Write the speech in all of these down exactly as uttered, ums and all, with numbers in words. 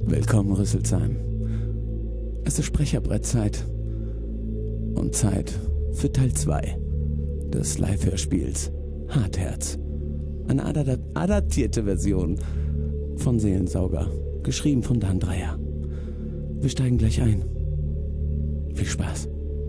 Willkommen, Rüsselsheim. Es ist Sprecherbrettzeit und Zeit für Teil zwei des Live-Hörspiels Hartherz. Eine adap- adaptierte Version von Seelensauger, geschrieben von Dan Dreyer. Wir steigen gleich ein. Viel Spaß.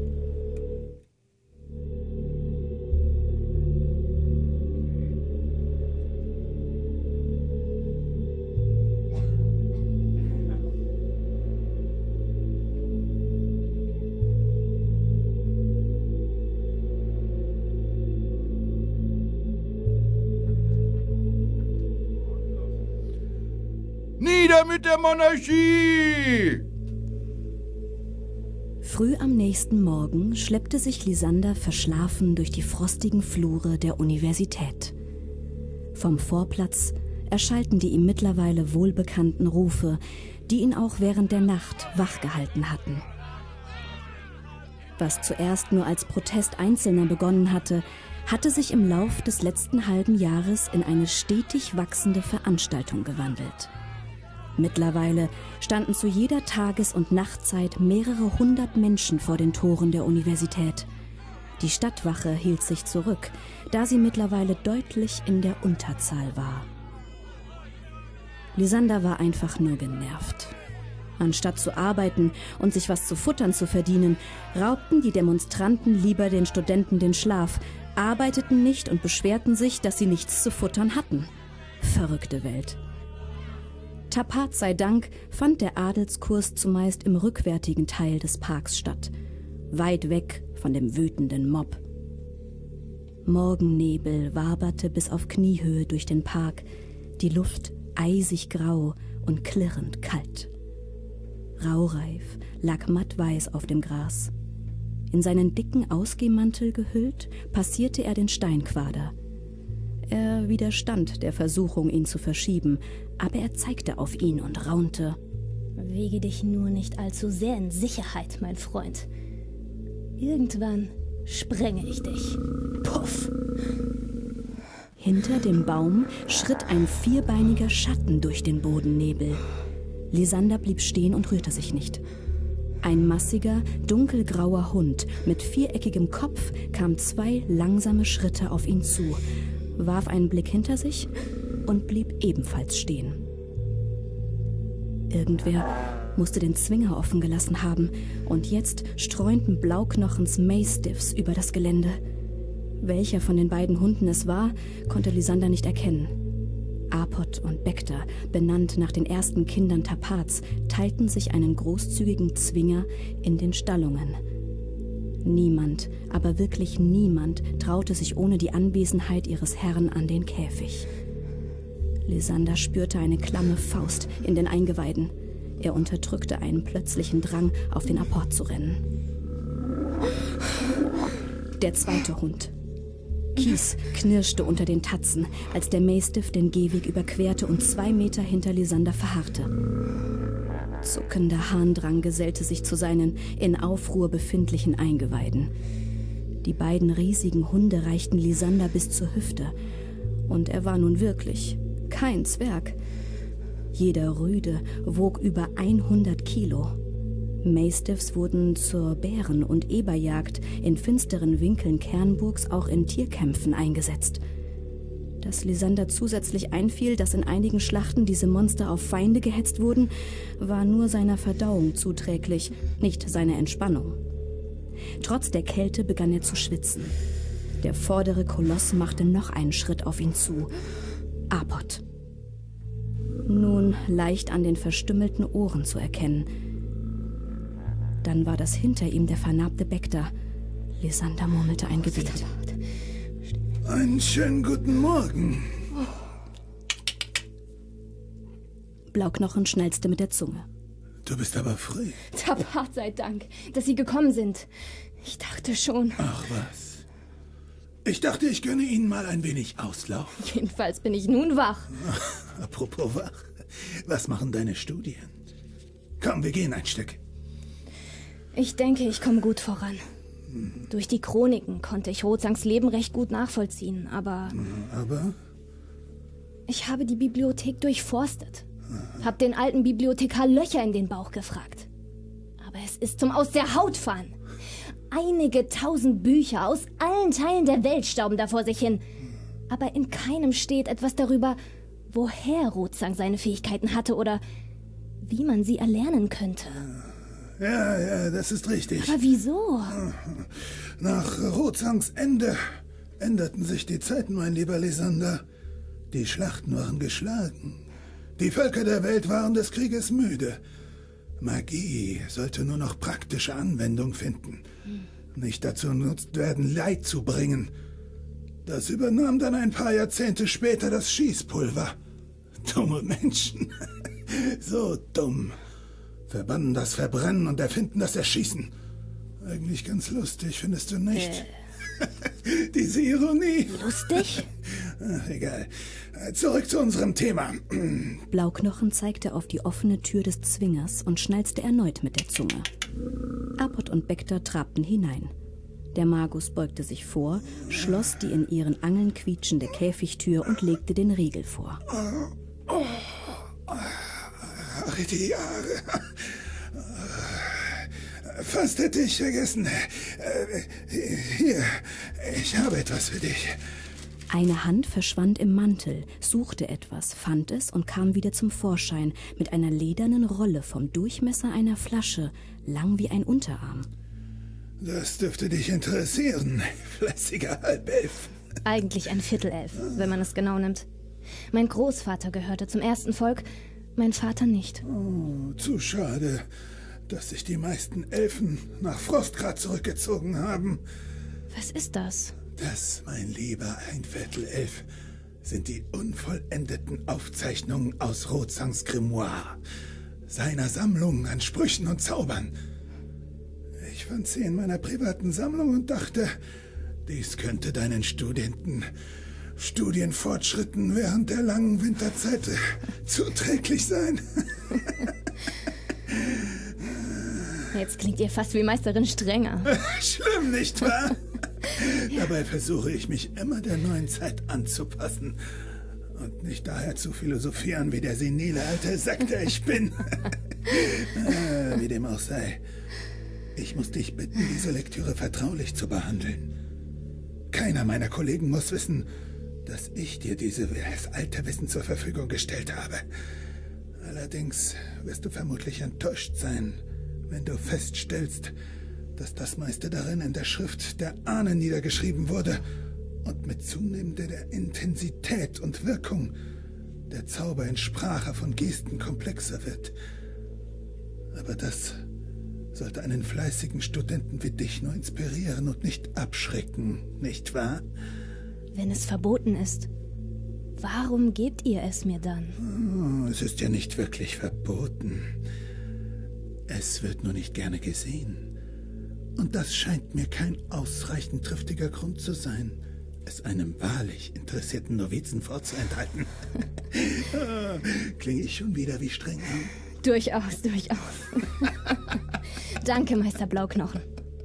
Nieder mit der Monarchie! Früh am nächsten Morgen schleppte sich Lysander verschlafen durch die frostigen Flure der Universität. Vom Vorplatz erschallten die ihm mittlerweile wohlbekannten Rufe, die ihn auch während der Nacht wachgehalten hatten. Was zuerst nur als Protest Einzelner begonnen hatte, hatte sich im Lauf des letzten halben Jahres in eine stetig wachsende Veranstaltung gewandelt. Mittlerweile standen zu jeder Tages- und Nachtzeit mehrere hundert Menschen vor den Toren der Universität. Die Stadtwache hielt sich zurück, da sie mittlerweile deutlich in der Unterzahl war. Lysander war einfach nur genervt. Anstatt zu arbeiten und sich was zu futtern zu verdienen, raubten die Demonstranten lieber den Studenten den Schlaf, arbeiteten nicht und beschwerten sich, dass sie nichts zu futtern hatten. Verrückte Welt. Tapat sei Dank fand der Adelskurs zumeist im rückwärtigen Teil des Parks statt, weit weg von dem wütenden Mob. Morgennebel waberte bis auf Kniehöhe durch den Park, die Luft eisig grau und klirrend kalt. Raureif lag mattweiß auf dem Gras. In seinen dicken Ausgehmantel gehüllt, passierte er den Steinquader. Er widerstand der Versuchung, ihn zu verschieben, aber er zeigte auf ihn und raunte: Wiege dich nur nicht allzu sehr in Sicherheit, mein Freund. Irgendwann sprenge ich dich. Puff! Hinter dem Baum schritt ein vierbeiniger Schatten durch den Bodennebel. Lysander blieb stehen und rührte sich nicht. Ein massiger, dunkelgrauer Hund mit viereckigem Kopf kam zwei langsame Schritte auf ihn zu, warf einen Blick hinter sich und blieb ebenfalls stehen. Irgendwer musste den Zwinger offen gelassen haben und jetzt streunten Blauknochens Mastiffs über das Gelände. Welcher von den beiden Hunden es war, konnte Lysander nicht erkennen. Apot und Bekta, benannt nach den ersten Kindern Tapats, teilten sich einen großzügigen Zwinger in den Stallungen. Niemand, aber wirklich niemand, traute sich ohne die Anwesenheit ihres Herrn an den Käfig. Lysander spürte eine klamme Faust in den Eingeweiden. Er unterdrückte einen plötzlichen Drang, auf den Apport zu rennen. Der zweite Hund. Kies knirschte unter den Tatzen, als der Mastiff den Gehweg überquerte und zwei Meter hinter Lysander verharrte. Zuckender Harndrang gesellte sich zu seinen in Aufruhr befindlichen Eingeweiden. Die beiden riesigen Hunde reichten Lysander bis zur Hüfte. Und er war nun wirklich kein Zwerg. Jeder Rüde wog über hundert Kilo. Mastiffs wurden zur Bären- und Eberjagd in finsteren Winkeln Kernburgs auch in Tierkämpfen eingesetzt. Dass Lysander zusätzlich einfiel, dass in einigen Schlachten diese Monster auf Feinde gehetzt wurden, war nur seiner Verdauung zuträglich, nicht seiner Entspannung. Trotz der Kälte begann er zu schwitzen. Der vordere Koloss machte noch einen Schritt auf ihn zu. Apot. Nun leicht an den verstümmelten Ohren zu erkennen. Dann war das hinter ihm der vernarbte Bekta. Lysander murmelte ein Gebet. Einen schönen guten Morgen. Blauknochen schnalzte mit der Zunge. Du bist aber früh. Tapat sei Dank, dass Sie gekommen sind. Ich dachte schon. Ach was. Ich dachte, ich gönne Ihnen mal ein wenig Auslauf. Jedenfalls bin ich nun wach. Apropos wach. Was machen deine Studien? Komm, wir gehen ein Stück. Ich denke, ich komme gut voran. Hm. Durch die Chroniken konnte ich Rozangs Leben recht gut nachvollziehen, aber... Aber? Ich habe die Bibliothek durchforstet. Hab den alten Bibliothekar Löcher in den Bauch gefragt. Aber es ist zum Aus der Haut fahren. Einige tausend Bücher aus allen Teilen der Welt stauben da vor sich hin. Aber in keinem steht etwas darüber, woher Rozang seine Fähigkeiten hatte oder wie man sie erlernen könnte. Ja, ja, das ist richtig. Aber wieso? Nach Rozangs Ende änderten sich die Zeiten, mein lieber Lysander. Die Schlachten waren geschlagen. Die Völker der Welt waren des Krieges müde. Magie sollte nur noch praktische Anwendung finden. Nicht dazu genutzt werden, Leid zu bringen. Das übernahm dann ein paar Jahrzehnte später das Schießpulver. Dumme Menschen. So dumm. Verbannen das Verbrennen und erfinden das Erschießen. Eigentlich ganz lustig, findest du nicht? Äh. Diese Ironie. Lustig? Ach, egal. Zurück zu unserem Thema. Blauknochen zeigte auf die offene Tür des Zwingers und schnalzte erneut mit der Zunge. Apot und Bekter trabten hinein. Der Magus beugte sich vor, schloss die in ihren Angeln quietschende Käfigtür und legte den Riegel vor. Oh, oh, ach, die Jahre. Fast hätte ich vergessen. Hier, ich habe etwas für dich. Eine Hand verschwand im Mantel, suchte etwas, fand es und kam wieder zum Vorschein mit einer ledernen Rolle vom Durchmesser einer Flasche, lang wie ein Unterarm. Das dürfte dich interessieren, fleißiger Halbelf. Eigentlich ein Viertelelf, wenn man es genau nimmt. Mein Großvater gehörte zum ersten Volk, mein Vater nicht. Oh, zu schade, dass sich die meisten Elfen nach Frostgrad zurückgezogen haben. Was ist das? Das, mein lieber Einviertelelf, sind die unvollendeten Aufzeichnungen aus Rozangs Grimoire, seiner Sammlung an Sprüchen und Zaubern. Ich fand sie in meiner privaten Sammlung und dachte, dies könnte deinen Studenten, Studienfortschritten während der langen Winterzeit zuträglich sein. Jetzt klingt ihr fast wie Meisterin Strenger. Schlimm, nicht wahr? Dabei versuche ich mich immer der neuen Zeit anzupassen und nicht daher zu philosophieren, wie der senile alte Sack, der ich bin. äh, wie dem auch sei. Ich muss dich bitten, diese Lektüre vertraulich zu behandeln. Keiner meiner Kollegen muss wissen, dass ich dir dieses alte Wissen zur Verfügung gestellt habe. Allerdings wirst du vermutlich enttäuscht sein, wenn du feststellst, dass das meiste darin in der Schrift der Ahnen niedergeschrieben wurde und mit zunehmender Intensität und Wirkung der Zauber in Sprache von Gesten komplexer wird. Aber das sollte einen fleißigen Studenten wie dich nur inspirieren und nicht abschrecken, nicht wahr? Wenn es verboten ist, warum gebt ihr es mir dann? Oh, es ist ja nicht wirklich verboten. Es wird nur nicht gerne gesehen. Und das scheint mir kein ausreichend triftiger Grund zu sein, es einem wahrlich interessierten Novizen vorzuenthalten. oh, klinge ich schon wieder wie streng? Durchaus, durchaus. Danke, Meister Blauknochen.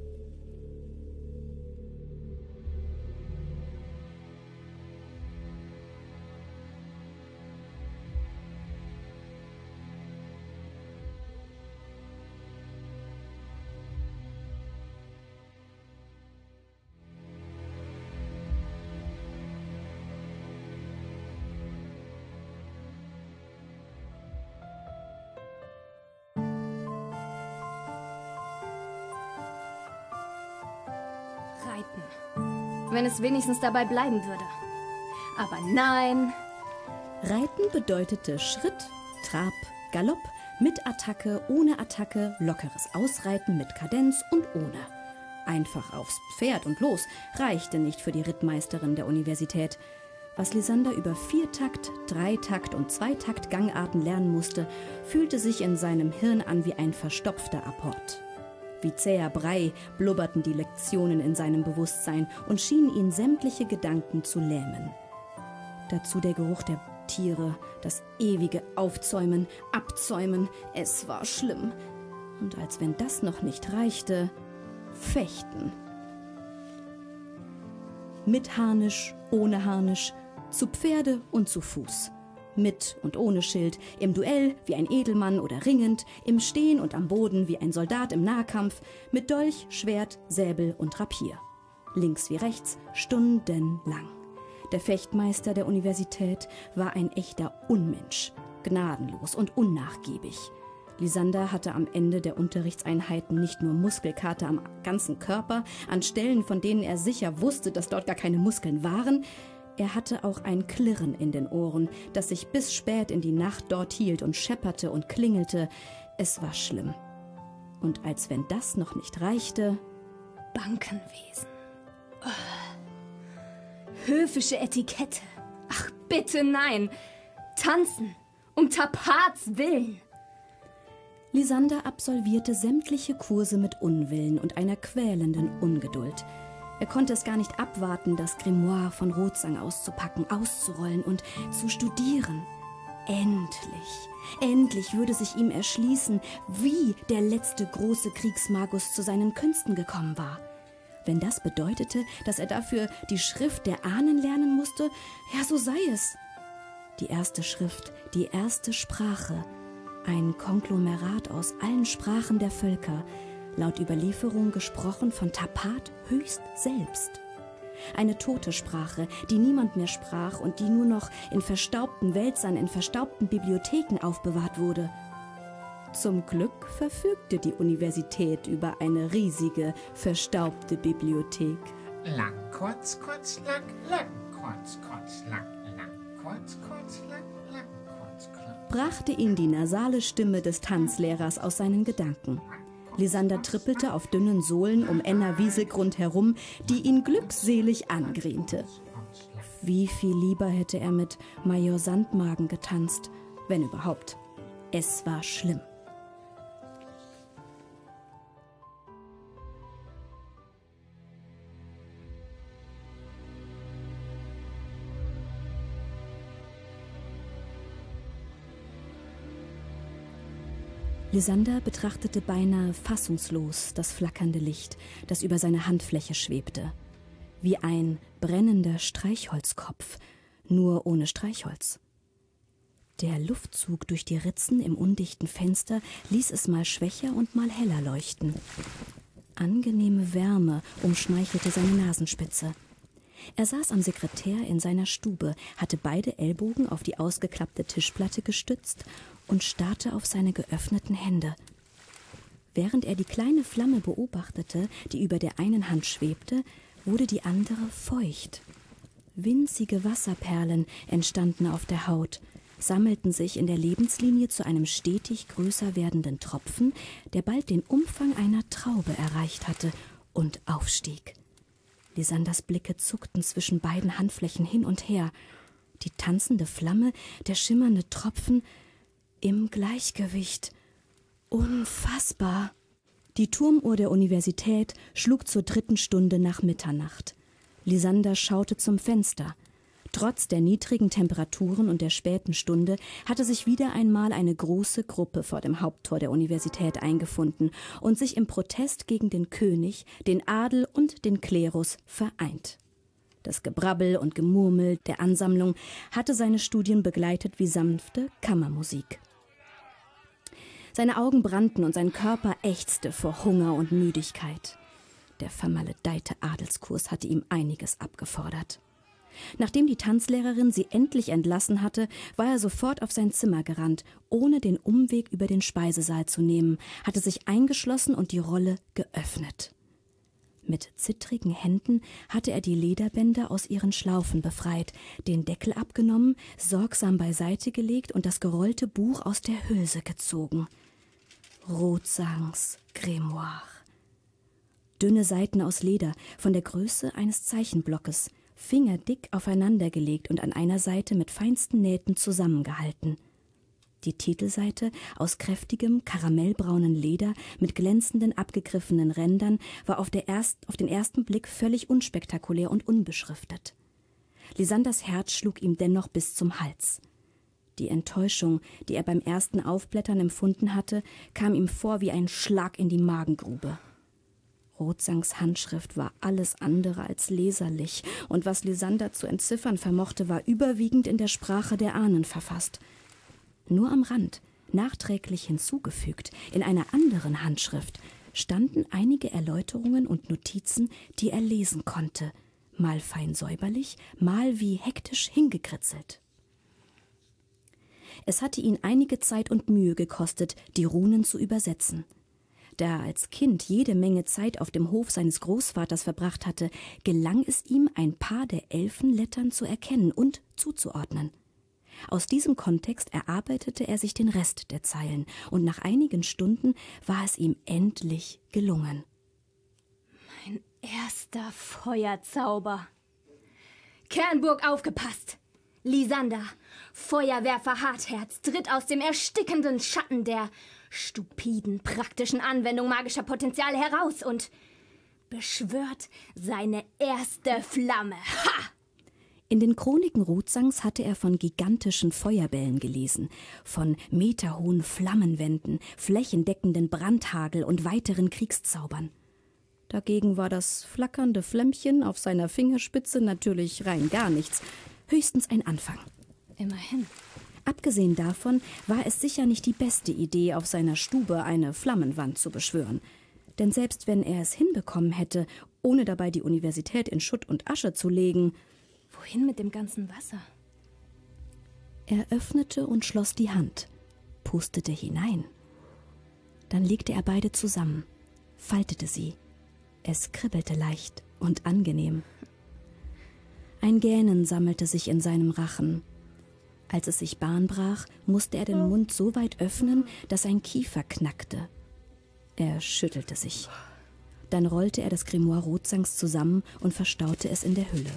Wenn es wenigstens dabei bleiben würde. Aber nein. Reiten bedeutete Schritt, Trab, Galopp, mit Attacke, ohne Attacke, lockeres Ausreiten mit Kadenz und ohne. Einfach aufs Pferd und los reichte nicht für die Rittmeisterin der Universität. Was Lysander über Viertakt, Dreitakt und Zweitakt Gangarten lernen musste, fühlte sich in seinem Hirn an wie ein verstopfter Apport. Wie zäher Brei blubberten die Lektionen in seinem Bewusstsein und schienen ihn sämtliche Gedanken zu lähmen. Dazu der Geruch der Tiere, das ewige Aufzäumen, Abzäumen, es war schlimm. Und als wenn das noch nicht reichte, Fechten. Mit Harnisch, ohne Harnisch, zu Pferde und zu Fuß. mit und ohne Schild, im Duell wie ein Edelmann oder ringend, im Stehen und am Boden wie ein Soldat im Nahkampf, mit Dolch, Schwert, Säbel und Rapier. Links wie rechts, stundenlang. Der Fechtmeister der Universität war ein echter Unmensch, gnadenlos und unnachgiebig. Lysander hatte am Ende der Unterrichtseinheiten nicht nur Muskelkater am ganzen Körper, an Stellen, von denen er sicher wusste, dass dort gar keine Muskeln waren. Er hatte auch ein Klirren in den Ohren, das sich bis spät in die Nacht dort hielt und schepperte und klingelte. Es war schlimm. Und als wenn das noch nicht reichte... Bankenwesen. Oh. Höfische Etikette. Ach, bitte nein. Tanzen. Um Tapats willen. Lysander absolvierte sämtliche Kurse mit Unwillen und einer quälenden Ungeduld. Er konnte es gar nicht abwarten, das Grimoire von Rothsang auszupacken, auszurollen und zu studieren. Endlich, endlich würde sich ihm erschließen, wie der letzte große Kriegsmagus zu seinen Künsten gekommen war. Wenn das bedeutete, dass er dafür die Schrift der Ahnen lernen musste, ja, so sei es. Die erste Schrift, die erste Sprache, ein Konglomerat aus allen Sprachen der Völker, laut Überlieferung gesprochen von Tapat höchst selbst. Eine tote Sprache, die niemand mehr sprach und die nur noch in verstaubten Wälzern, in verstaubten Bibliotheken aufbewahrt wurde. Zum Glück verfügte die Universität über eine riesige, verstaubte Bibliothek. Lang, kurz, kurz, lang, lang, kurz, kurz, lang, lang, kurz, kurz, lang, lang, kurz, kurz. Brachte ihn die nasale Stimme des Tanzlehrers aus seinen Gedanken. Lysander trippelte auf dünnen Sohlen um Enna Wieselgrund herum, die ihn glückselig angriente. Wie viel lieber hätte er mit Major Sandmagen getanzt, wenn überhaupt. Es war schlimm. Lysander betrachtete beinahe fassungslos das flackernde Licht, das über seine Handfläche schwebte. Wie ein brennender Streichholzkopf, nur ohne Streichholz. Der Luftzug durch die Ritzen im undichten Fenster ließ es mal schwächer und mal heller leuchten. Angenehme Wärme umschmeichelte seine Nasenspitze. Er saß am Sekretär in seiner Stube, hatte beide Ellbogen auf die ausgeklappte Tischplatte gestützt und starrte auf seine geöffneten Hände. Während er die kleine Flamme beobachtete, die über der einen Hand schwebte, wurde die andere feucht. Winzige Wasserperlen entstanden auf der Haut, sammelten sich in der Lebenslinie zu einem stetig größer werdenden Tropfen, der bald den Umfang einer Traube erreicht hatte und aufstieg. Lysanders Blicke zuckten zwischen beiden Handflächen hin und her. Die tanzende Flamme, der schimmernde Tropfen, im Gleichgewicht. Unfassbar! Die Turmuhr der Universität schlug zur dritten Stunde nach Mitternacht. Lysander schaute zum Fenster. Trotz der niedrigen Temperaturen und der späten Stunde hatte sich wieder einmal eine große Gruppe vor dem Haupttor der Universität eingefunden und sich im Protest gegen den König, den Adel und den Klerus vereint. Das Gebrabbel und Gemurmel der Ansammlung hatte seine Studien begleitet wie sanfte Kammermusik. Seine Augen brannten und sein Körper ächzte vor Hunger und Müdigkeit. Der vermaledeite Adelskurs hatte ihm einiges abgefordert. Nachdem die Tanzlehrerin sie endlich entlassen hatte, war er sofort auf sein Zimmer gerannt, ohne den Umweg über den Speisesaal zu nehmen, hatte sich eingeschlossen und die Rolle geöffnet. Mit zittrigen Händen hatte er die Lederbänder aus ihren Schlaufen befreit, den Deckel abgenommen, sorgsam beiseite gelegt und das gerollte Buch aus der Hülse gezogen. Rothsangs Grimoire. Dünne Seiten aus Leder, von der Größe eines Zeichenblockes, fingerdick aufeinandergelegt und an einer Seite mit feinsten Nähten zusammengehalten. Die Titelseite aus kräftigem, karamellbraunen Leder mit glänzenden, abgegriffenen Rändern war auf, der erst, auf den ersten Blick völlig unspektakulär und unbeschriftet. Lysanders Herz schlug ihm dennoch bis zum Hals. Die Enttäuschung, die er beim ersten Aufblättern empfunden hatte, kam ihm vor wie ein Schlag in die Magengrube. Rotsangs Handschrift war alles andere als leserlich, und was Lysander zu entziffern vermochte, war überwiegend in der Sprache der Ahnen verfasst. Nur am Rand, nachträglich hinzugefügt, in einer anderen Handschrift, standen einige Erläuterungen und Notizen, die er lesen konnte, mal fein säuberlich, mal wie hektisch hingekritzelt. Es hatte ihn einige Zeit und Mühe gekostet, die Runen zu übersetzen. Da er als Kind jede Menge Zeit auf dem Hof seines Großvaters verbracht hatte, gelang es ihm, ein paar der Elfenlettern zu erkennen und zuzuordnen. Aus diesem Kontext erarbeitete er sich den Rest der Zeilen, und nach einigen Stunden war es ihm endlich gelungen. Mein erster Feuerzauber. Kernburg, aufgepasst! Lysander, Feuerwerfer Hartherz, tritt aus dem erstickenden Schatten der stupiden, praktischen Anwendung magischer Potenziale heraus und beschwört seine erste Flamme. Ha! In den Chroniken Rotsangs hatte er von gigantischen Feuerbällen gelesen, von meterhohen Flammenwänden, flächendeckenden Brandhagel und weiteren Kriegszaubern. Dagegen war das flackernde Flämmchen auf seiner Fingerspitze natürlich rein gar nichts, höchstens ein Anfang. Immerhin. Abgesehen davon war es sicher nicht die beste Idee, auf seiner Stube eine Flammenwand zu beschwören. Denn selbst wenn er es hinbekommen hätte, ohne dabei die Universität in Schutt und Asche zu legen... Wohin mit dem ganzen Wasser? Er öffnete und schloss die Hand, pustete hinein. Dann legte er beide zusammen, faltete sie. Es kribbelte leicht und angenehm. Ein Gähnen sammelte sich in seinem Rachen. Als es sich Bahn brach, musste er den Mund so weit öffnen, dass ein Kiefer knackte. Er schüttelte sich. Dann rollte er das Grimoire Rotsangs zusammen und verstaute es in der Hülle.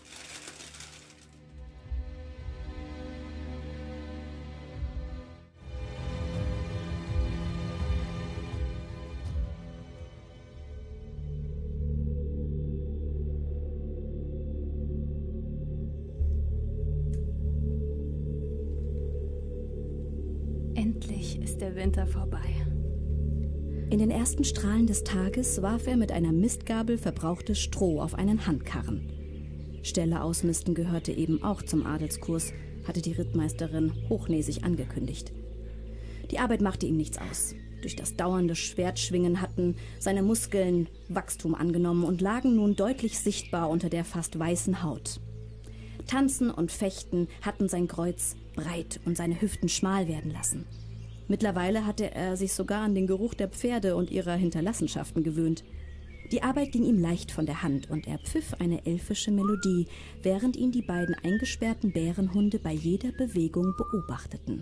Endlich ist der Winter vorbei. In den ersten Strahlen des Tages warf er mit einer Mistgabel verbrauchtes Stroh auf einen Handkarren. Ställe ausmisten gehörte eben auch zum Adelskurs, hatte die Rittmeisterin hochnäsig angekündigt. Die Arbeit machte ihm nichts aus. Durch das dauernde Schwertschwingen hatten seine Muskeln Wachstum angenommen und lagen nun deutlich sichtbar unter der fast weißen Haut. Tanzen und Fechten hatten sein Kreuz breit und seine Hüften schmal werden lassen. Mittlerweile hatte er sich sogar an den Geruch der Pferde und ihrer Hinterlassenschaften gewöhnt. Die Arbeit ging ihm leicht von der Hand und er pfiff eine elfische Melodie, während ihn die beiden eingesperrten Bärenhunde bei jeder Bewegung beobachteten.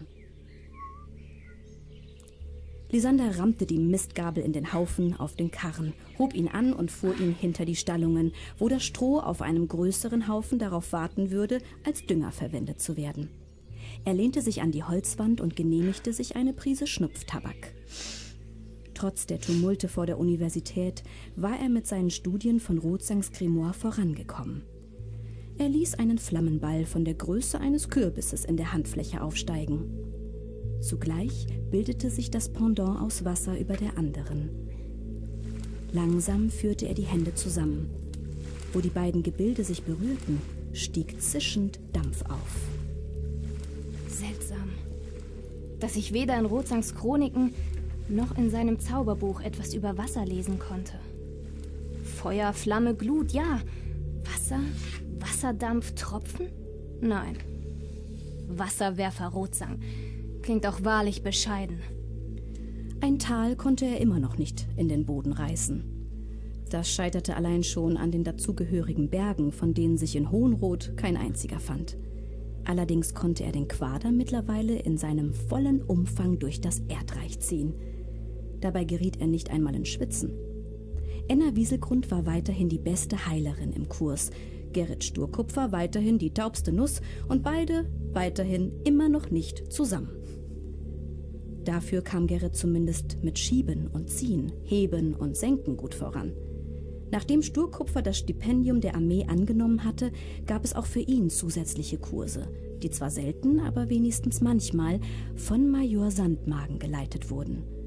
Lysander rammte die Mistgabel in den Haufen auf den Karren, hob ihn an und fuhr ihn hinter die Stallungen, wo das Stroh auf einem größeren Haufen darauf warten würde, als Dünger verwendet zu werden. Er lehnte sich an die Holzwand und genehmigte sich eine Prise Schnupftabak. Trotz der Tumulte vor der Universität war er mit seinen Studien von Rotsangs Grimoire vorangekommen. Er ließ einen Flammenball von der Größe eines Kürbisses in der Handfläche aufsteigen. Zugleich bildete sich das Pendant aus Wasser über der anderen. Langsam führte er die Hände zusammen. Wo die beiden Gebilde sich berührten, stieg zischend Dampf auf. Seltsam, dass ich weder in Rotsangs Chroniken noch in seinem Zauberbuch etwas über Wasser lesen konnte. Feuer, Flamme, Glut, ja. Wasser, Wasserdampf, Tropfen? Nein. Wasserwerfer Rotsang. Klingt auch wahrlich bescheiden. Ein Tal konnte er immer noch nicht in den Boden reißen. Das scheiterte allein schon an den dazugehörigen Bergen, von denen sich in Hohenrot kein einziger fand. Allerdings konnte er den Quader mittlerweile in seinem vollen Umfang durch das Erdreich ziehen. Dabei geriet er nicht einmal in Schwitzen. Enna Wieselgrund war weiterhin die beste Heilerin im Kurs, Gerrit Sturkupfer weiterhin die taubste Nuss und beide weiterhin immer noch nicht zusammen. Dafür kam Gerrit zumindest mit Schieben und Ziehen, Heben und Senken gut voran. Nachdem Sturkupfer das Stipendium der Armee angenommen hatte, gab es auch für ihn zusätzliche Kurse, die zwar selten, aber wenigstens manchmal von Major Sandmagen geleitet wurden.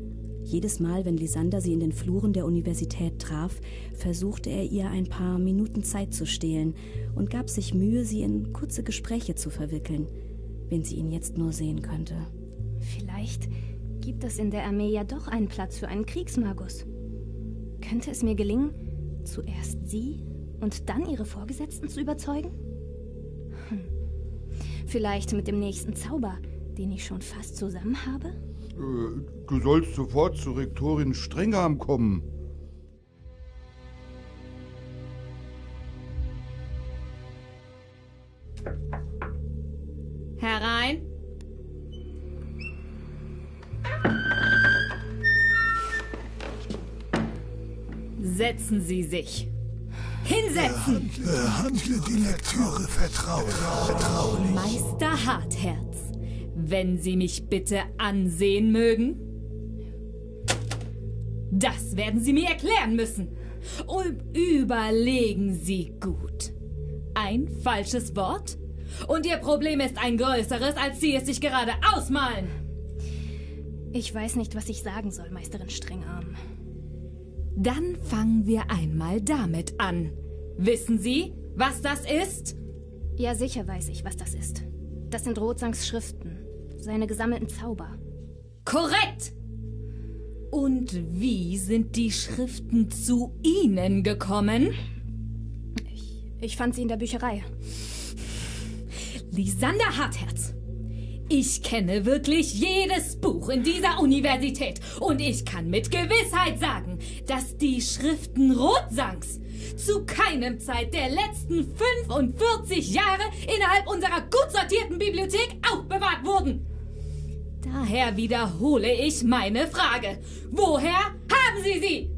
Jedes Mal, wenn Lysander sie in den Fluren der Universität traf, versuchte er ihr ein paar Minuten Zeit zu stehlen und gab sich Mühe, sie in kurze Gespräche zu verwickeln, wenn sie ihn jetzt nur sehen könnte. Vielleicht gibt es in der Armee ja doch einen Platz für einen Kriegsmagus. Könnte es mir gelingen, zuerst sie und dann ihre Vorgesetzten zu überzeugen? Hm. Vielleicht mit dem nächsten Zauber, den ich schon fast zusammen habe? Äh, du sollst sofort zur Rektorin Strengham kommen. Herein. Setzen Sie sich. Hinsetzen! Behandle die Lektüre vertraulich. vertraulich. Meister Hartherz, wenn Sie mich bitte ansehen mögen? Das werden Sie mir erklären müssen. Und überlegen Sie gut. Ein falsches Wort? Und Ihr Problem ist ein größeres, als Sie es sich gerade ausmalen. Ich weiß nicht, was ich sagen soll, Meisterin Strengarm. Dann fangen wir einmal damit an. Wissen Sie, was das ist? Ja, sicher weiß ich, was das ist. Das sind Rotsangs Schriften, seine gesammelten Zauber. Korrekt! Und wie sind die Schriften zu Ihnen gekommen? Ich, ich fand sie in der Bücherei. Lysander Hartherz, ich kenne wirklich jedes Buch in dieser Universität und ich kann mit Gewissheit sagen, dass die Schriften Rotsangs zu keinem Zeit der letzten fünfundvierzig Jahre innerhalb unserer gut sortierten Bibliothek aufbewahrt wurden. Daher wiederhole ich meine Frage. Woher haben Sie sie?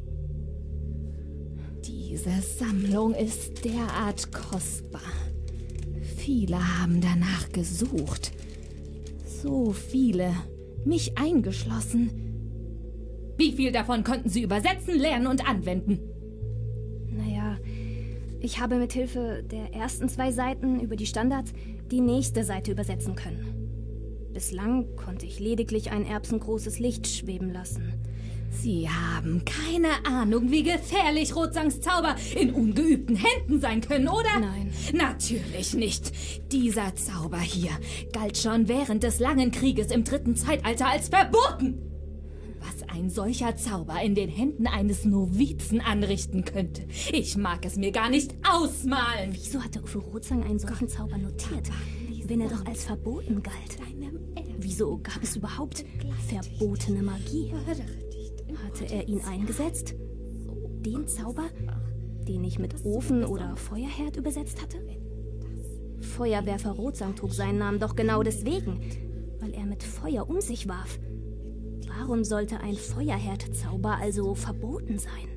Diese Sammlung ist derart kostbar. Viele haben danach gesucht. So viele, mich eingeschlossen. Wie viel davon konnten Sie übersetzen, lernen und anwenden? Naja, ich habe mit Hilfe der ersten zwei Seiten über die Standards die nächste Seite übersetzen können. Bislang konnte ich lediglich ein erbsengroßes Licht schweben lassen. Sie haben keine Ahnung, wie gefährlich Rotsangs Zauber in ungeübten Händen sein können, oder? Nein. Natürlich nicht. Dieser Zauber hier galt schon während des langen Krieges im dritten Zeitalter als verboten. Was ein solcher Zauber in den Händen eines Novizen anrichten könnte, ich mag es mir gar nicht ausmalen. Wieso hatte Uwe Rotsang einen solchen Zauber notiert, wenn er doch als verboten galt? Wieso gab es überhaupt verbotene Magie? Hatte er ihn eingesetzt? Den Zauber, den ich mit Ofen oder Feuerherd übersetzt hatte? Feuerwerfer Rotsang trug seinen Namen doch genau deswegen, weil er mit Feuer um sich warf. Warum sollte ein Feuerherdzauber also verboten sein?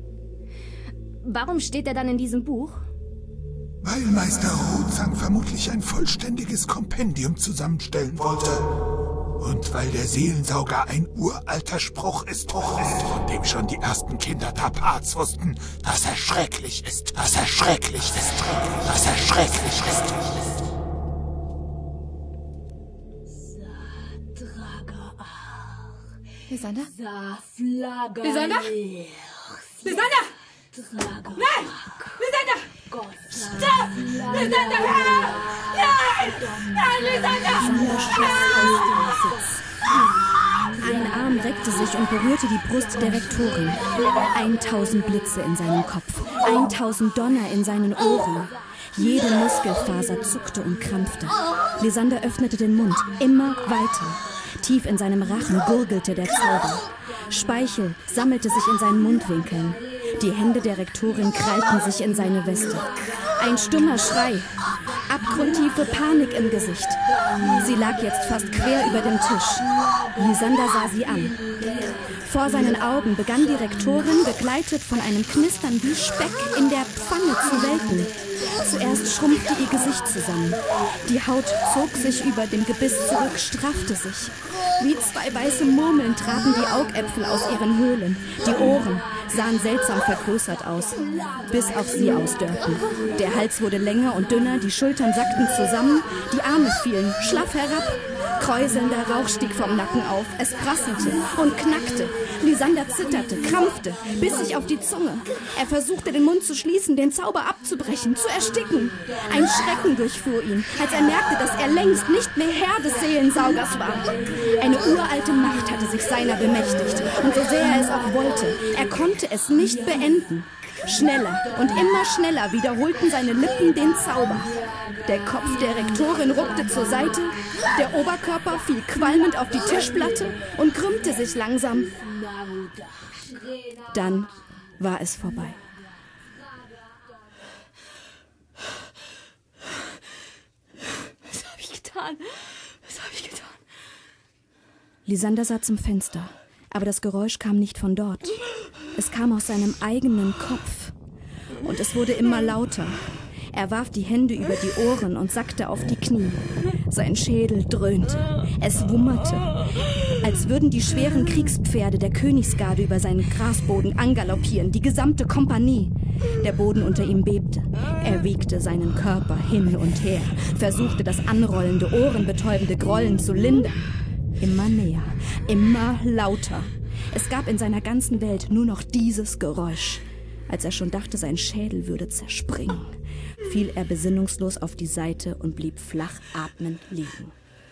Warum steht er dann in diesem Buch? Weil Meister Rotsang vermutlich ein vollständiges Kompendium zusammenstellen wollte. Und weil der Seelensauger ein uralter Spruch ist, von dem schon die ersten Kinder Tapats wussten, dass er schrecklich ist, dass er schrecklich ist, dass er schrecklich ist. Lysander? Lysander? Lysander! Nein! Lysander! Stopp! Lysander! Nein! Nein, Lysander! Lysander schoss aus dem Sitz. Ein Arm reckte sich und berührte die Brust der Rektorin. Eintausend Blitze in seinem Kopf, eintausend Donner in seinen Ohren. Jede Muskelfaser zuckte und krampfte. Lysander öffnete den Mund, immer weiter. Tief in seinem Rachen gurgelte der Zauber. Speichel sammelte sich in seinen Mundwinkeln. Die Hände der Rektorin krallten sich in seine Weste. Ein stummer Schrei. Abgrundtiefe Panik im Gesicht. Sie lag jetzt fast quer über dem Tisch. Lysander sah sie an. Vor seinen Augen begann die Rektorin, begleitet von einem Knistern wie Speck in der Pfanne zu welken. Zuerst schrumpfte ihr Gesicht zusammen. Die Haut zog sich über dem Gebiss zurück, straffte sich. Wie zwei weiße Murmeln traten die Augäpfel aus ihren Höhlen. Die Ohren sahen seltsam vergrößert aus, bis auch sie ausdörrten. Der Hals wurde länger und dünner, die Schultern sackten zusammen, die Arme fielen schlaff herab. Kräuselnder Rauch stieg vom Nacken auf. Es prasselte und knackte. Lysander zitterte, krampfte, biss sich auf die Zunge. Er versuchte, den Mund zu schließen, den Zauber abzubrechen, zu ersticken. Ein Schrecken durchfuhr ihn, als er merkte, dass er längst nicht mehr Herr des Seelensaugers war. Eine uralte Macht hatte sich seiner bemächtigt. Und so sehr er es auch wollte, er konnte es nicht beenden. Schneller und immer schneller wiederholten seine Lippen den Zauber. Der Kopf der Rektorin ruckte zur Seite, der Oberkörper fiel qualmend auf die Tischplatte und krümmte sich langsam. Dann war es vorbei. Was habe ich getan? Was habe ich getan? Lysander sah zum Fenster, aber das Geräusch kam nicht von dort. Es kam aus seinem eigenen Kopf. Und es wurde immer lauter. Er warf die Hände über die Ohren und sackte auf die Knie. Sein Schädel dröhnte. Es wummerte, als würden die schweren Kriegspferde der Königsgarde über seinen Grasboden angaloppieren, die gesamte Kompanie. Der Boden unter ihm bebte. Er wiegte seinen Körper hin und her, versuchte das anrollende, ohrenbetäubende Grollen zu lindern. Immer näher, immer lauter. Es gab in seiner ganzen Welt nur noch dieses Geräusch. Als er schon dachte, sein Schädel würde zerspringen, fiel er besinnungslos auf die Seite und blieb flach atmend liegen.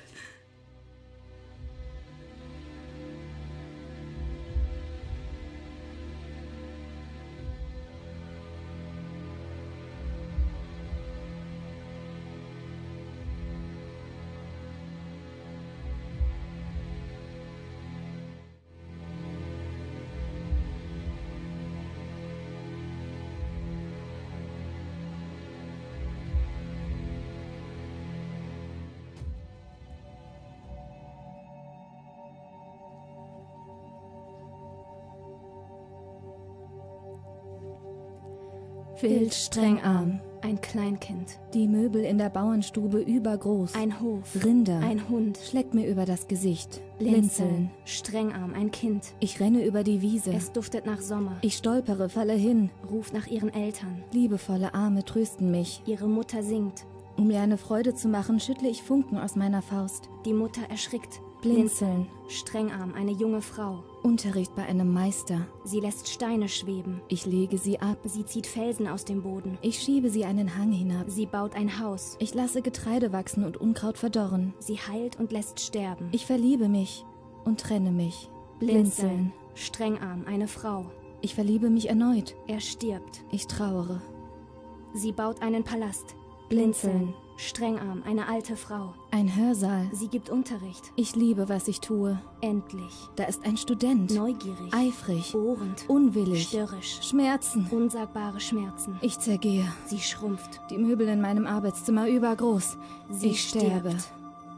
Wild strengarm, ein Kleinkind. Die Möbel in der Bauernstube übergroß. Ein Hof. Rinder. Ein Hund. Schlägt mir über das Gesicht. Blinzeln. Strengarm, ein Kind. Ich renne über die Wiese. Es duftet nach Sommer. Ich stolpere, falle hin. Ruft nach ihren Eltern. Liebevolle Arme trösten mich. Ihre Mutter singt. Um mir eine Freude zu machen, schüttle ich Funken aus meiner Faust. Die Mutter erschrickt. Blinzeln. Strengarm, eine junge Frau. Unterricht bei einem Meister. Sie lässt Steine schweben. Ich lege sie ab. Sie zieht Felsen aus dem Boden. Ich schiebe sie einen Hang hinab. Sie baut ein Haus. Ich lasse Getreide wachsen und Unkraut verdorren. Sie heilt und lässt sterben. Ich verliebe mich und trenne mich. Blinzeln. Strengarm, eine Frau. Ich verliebe mich erneut. Er stirbt. Ich trauere. Sie baut einen Palast. Blinzeln. Strengarm, eine alte Frau. Ein Hörsaal. Sie gibt Unterricht. Ich liebe, was ich tue. Endlich. Da ist ein Student. Neugierig. Eifrig. Bohrend. Unwillig. Störrisch. Schmerzen. Unsagbare Schmerzen. Ich zergehe. Sie schrumpft. Die Möbel in meinem Arbeitszimmer übergroß. Sie ich sterbe. stirbt.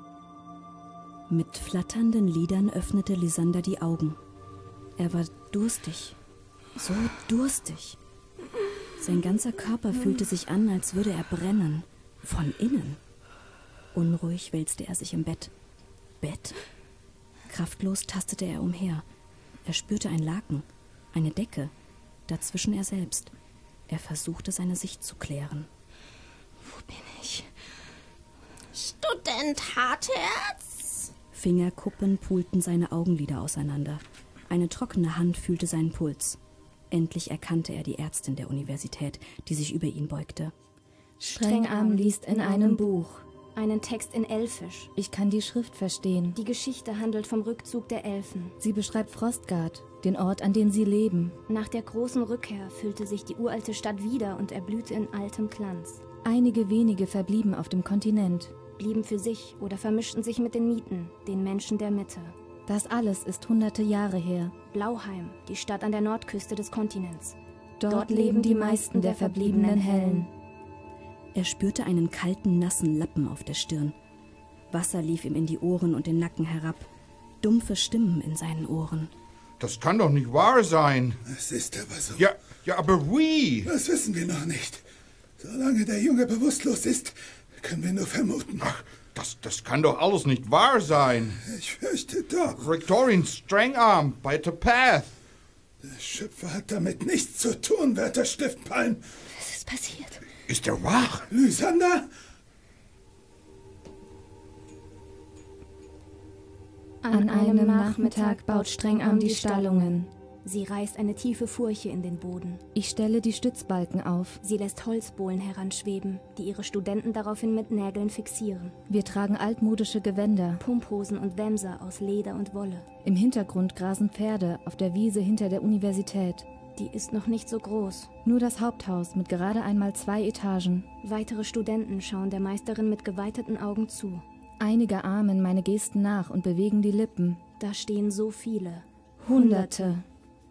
Mit flatternden Lidern öffnete Lysander die Augen. Er war durstig. So durstig. Sein ganzer Körper fühlte sich an, als würde er brennen. Von innen. Unruhig wälzte er sich im Bett. Bett? Kraftlos tastete er umher. Er spürte ein Laken, eine Decke, dazwischen er selbst. Er versuchte, seine Sicht zu klären. Wo bin ich? Student Hartherz? Fingerkuppen pulten seine Augenlider auseinander. Eine trockene Hand fühlte seinen Puls. Endlich erkannte er die Ärztin der Universität, die sich über ihn beugte. Strengarm liest in einem Buch. Einen Text in Elfisch. Ich kann die Schrift verstehen. Die Geschichte handelt vom Rückzug der Elfen. Sie beschreibt Frostgard, den Ort, an dem sie leben. Nach der großen Rückkehr füllte sich die uralte Stadt wieder und erblühte in altem Glanz. Einige wenige verblieben auf dem Kontinent. Blieben für sich oder vermischten sich mit den Mieten, den Menschen der Mitte. Das alles ist hunderte Jahre her. Blauheim, die Stadt an der Nordküste des Kontinents. Dort, Dort leben die meisten der verbliebenen Hellen. Er spürte einen kalten, nassen Lappen auf der Stirn. Wasser lief ihm in die Ohren und den Nacken herab. Dumpfe Stimmen in seinen Ohren. Das kann doch nicht wahr sein. Es ist aber so. Ja, ja, aber wie? Das wissen wir noch nicht. Solange der Junge bewusstlos ist, können wir nur vermuten. Ach, das, das kann doch alles nicht wahr sein. Ich fürchte doch. Rektorin Strengarm bei Topath. Der Schöpfer hat damit nichts zu tun, werter Stiftpalm. Was ist passiert? Ist er wach? Lysander? An einem Nachmittag baut Strengarm die Stallungen. Sie reißt eine tiefe Furche in den Boden. Ich stelle die Stützbalken auf. Sie lässt Holzbohlen heranschweben, die ihre Studenten daraufhin mit Nägeln fixieren. Wir tragen altmodische Gewänder. Pumphosen und Wämser aus Leder und Wolle. Im Hintergrund grasen Pferde auf der Wiese hinter der Universität. Die ist noch nicht so groß. Nur das Haupthaus mit gerade einmal zwei Etagen. Weitere Studenten schauen der Meisterin mit geweiteten Augen zu. Einige ahmen meine Gesten nach und bewegen die Lippen. Da stehen so viele. Hunderte.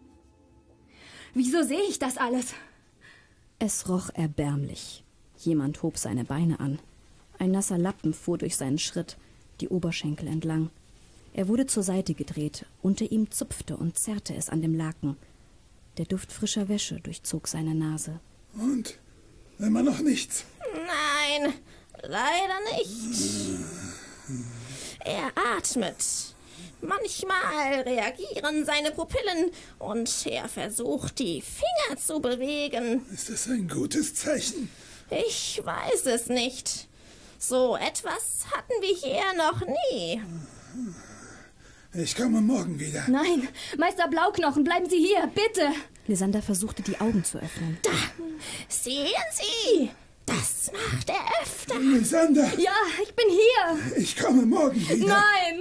Wieso sehe ich das alles? Es roch erbärmlich. Jemand hob seine Beine an. Ein nasser Lappen fuhr durch seinen Schritt, die Oberschenkel entlang. Er wurde zur Seite gedreht, unter ihm zupfte und zerrte es an dem Laken. Der Duft frischer Wäsche durchzog seine Nase. Und? Immer noch nichts? Nein, leider nicht. Er atmet. Manchmal reagieren seine Pupillen und er versucht, die Finger zu bewegen. Ist das ein gutes Zeichen? Ich weiß es nicht. So etwas hatten wir hier noch nie. Ich komme morgen wieder. Nein, Meister Blauknochen, bleiben Sie hier, bitte. Lysander versuchte, die Augen zu öffnen. Da, sehen Sie, das macht er öfter. Lysander! Ja, ich bin hier. Ich komme morgen wieder. Nein!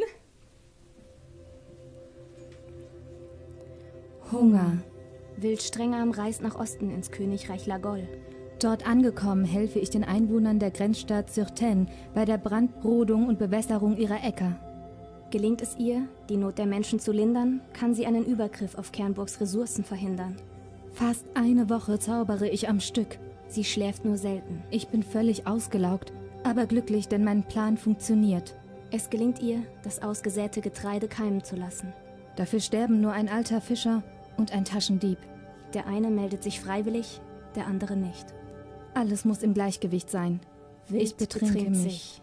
Hunger. Wild Strengarm reist nach Osten ins Königreich Lagol. Dort angekommen, helfe ich den Einwohnern der Grenzstadt Syrten bei der Brandrodung und Bewässerung ihrer Äcker. Gelingt es ihr, die Not der Menschen zu lindern, kann sie einen Übergriff auf Kernburgs Ressourcen verhindern. Fast eine Woche zaubere ich am Stück. Sie schläft nur selten. Ich bin völlig ausgelaugt, aber glücklich, denn mein Plan funktioniert. Es gelingt ihr, das ausgesäte Getreide keimen zu lassen. Dafür sterben nur ein alter Fischer und ein Taschendieb. Der eine meldet sich freiwillig, der andere nicht. Alles muss im Gleichgewicht sein. Wild ich betrinke betrinkt mich. sich.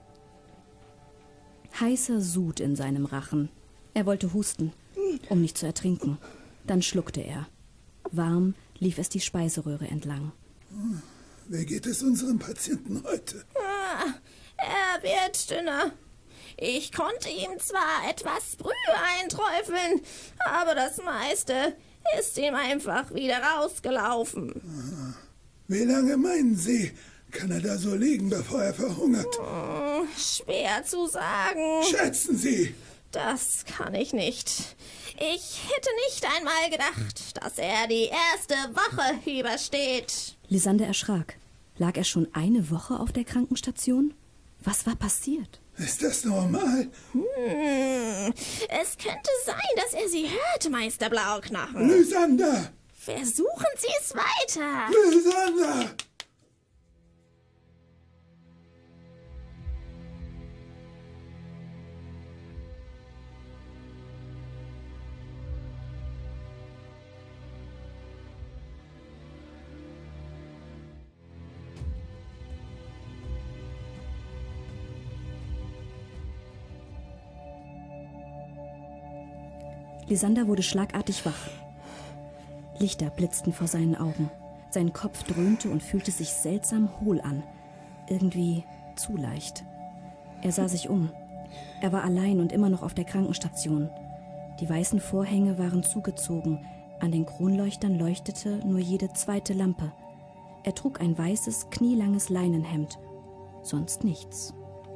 Heißer Sud in seinem Rachen. Er wollte husten, um nicht zu ertrinken. Dann schluckte er. Warm lief es die Speiseröhre entlang. Wie geht es unserem Patienten heute? Ah, er wird dünner. Ich konnte ihm zwar etwas Brühe einträufeln, aber das meiste ist ihm einfach wieder rausgelaufen. Aha. Wie lange meinen Sie, kann er da so liegen, bevor er verhungert? Hm, schwer zu sagen. Schätzen Sie! Das kann ich nicht. Ich hätte nicht einmal gedacht, dass er die erste Woche übersteht. Lysander erschrak. Lag er schon eine Woche auf der Krankenstation? Was war passiert? Ist das normal? Hm, es könnte sein, dass er sie hört, Meister Blauknochen. Lysander! Versuchen Sie es weiter. Lysander! Lysander wurde schlagartig wach. Lichter blitzten vor seinen Augen. Sein Kopf dröhnte und fühlte sich seltsam hohl an. Irgendwie zu leicht. Er sah sich um. Er war allein und immer noch auf der Krankenstation. Die weißen Vorhänge waren zugezogen. An den Kronleuchtern leuchtete nur jede zweite Lampe. Er trug ein weißes, knielanges Leinenhemd. Sonst nichts.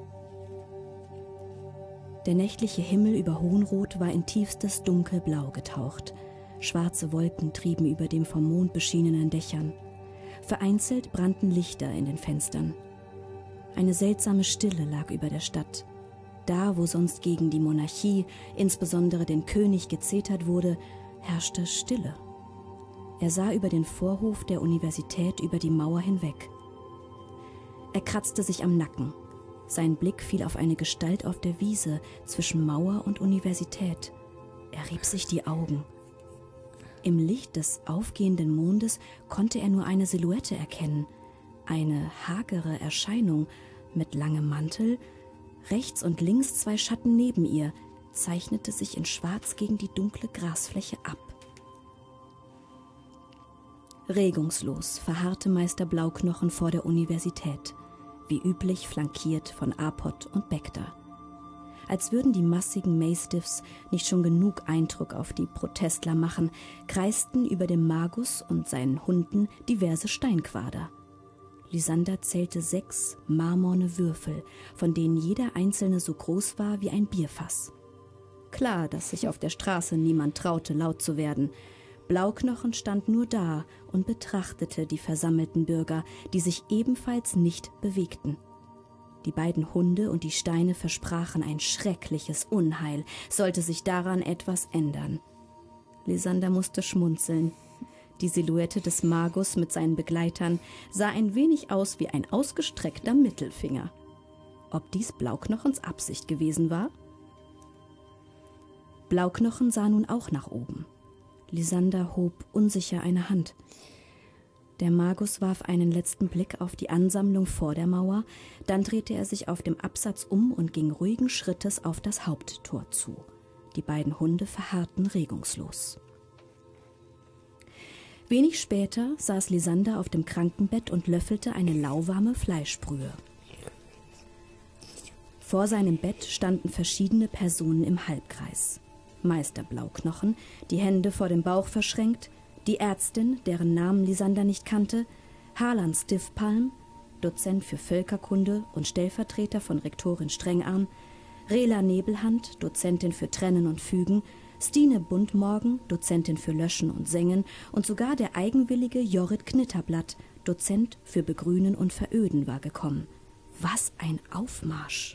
Der nächtliche Himmel über Hohenrot war in tiefstes Dunkelblau getaucht. Schwarze Wolken trieben über den vom Mond beschienenen Dächern. Vereinzelt brannten Lichter in den Fenstern. Eine seltsame Stille lag über der Stadt. Da, wo sonst gegen die Monarchie, insbesondere den König, gezetert wurde, herrschte Stille. Er sah über den Vorhof der Universität über die Mauer hinweg. Er kratzte sich am Nacken. Sein Blick fiel auf eine Gestalt auf der Wiese zwischen Mauer und Universität. Er rieb sich die Augen. Im Licht des aufgehenden Mondes konnte er nur eine Silhouette erkennen. Eine hagere Erscheinung mit langem Mantel, rechts und links zwei Schatten neben ihr, zeichnete sich in Schwarz gegen die dunkle Grasfläche ab. Regungslos verharrte Meister Blauknochen vor der Universität, wie üblich flankiert von Apot und Bekter. Als würden die massigen Mastiffs nicht schon genug Eindruck auf die Protestler machen, kreisten über dem Magus und seinen Hunden diverse Steinquader. Lysander zählte sechs marmorne Würfel, von denen jeder einzelne so groß war wie ein Bierfass. Klar, dass sich auf der Straße niemand traute, laut zu werden. Blauknochen stand nur da und betrachtete die versammelten Bürger, die sich ebenfalls nicht bewegten. Die beiden Hunde und die Steine versprachen ein schreckliches Unheil, sollte sich daran etwas ändern. Lysander musste schmunzeln. Die Silhouette des Magus mit seinen Begleitern sah ein wenig aus wie ein ausgestreckter Mittelfinger. Ob dies Blauknochens Absicht gewesen war? Blauknochen sah nun auch nach oben. Lysander hob unsicher eine Hand. Der Magus warf einen letzten Blick auf die Ansammlung vor der Mauer, dann drehte er sich auf dem Absatz um und ging ruhigen Schrittes auf das Haupttor zu. Die beiden Hunde verharrten regungslos. Wenig später saß Lysander auf dem Krankenbett und löffelte eine lauwarme Fleischbrühe. Vor seinem Bett standen verschiedene Personen im Halbkreis. Meister Blauknochen, die Hände vor dem Bauch verschränkt, die Ärztin, deren Namen Lysander nicht kannte, Harlan Stiffpalm, Dozent für Völkerkunde und Stellvertreter von Rektorin Strengarm, Rela Nebelhand, Dozentin für Trennen und Fügen, Stine Buntmorgen, Dozentin für Löschen und Sengen und sogar der eigenwillige Jorrit Knitterblatt, Dozent für Begrünen und Veröden, war gekommen. Was ein Aufmarsch!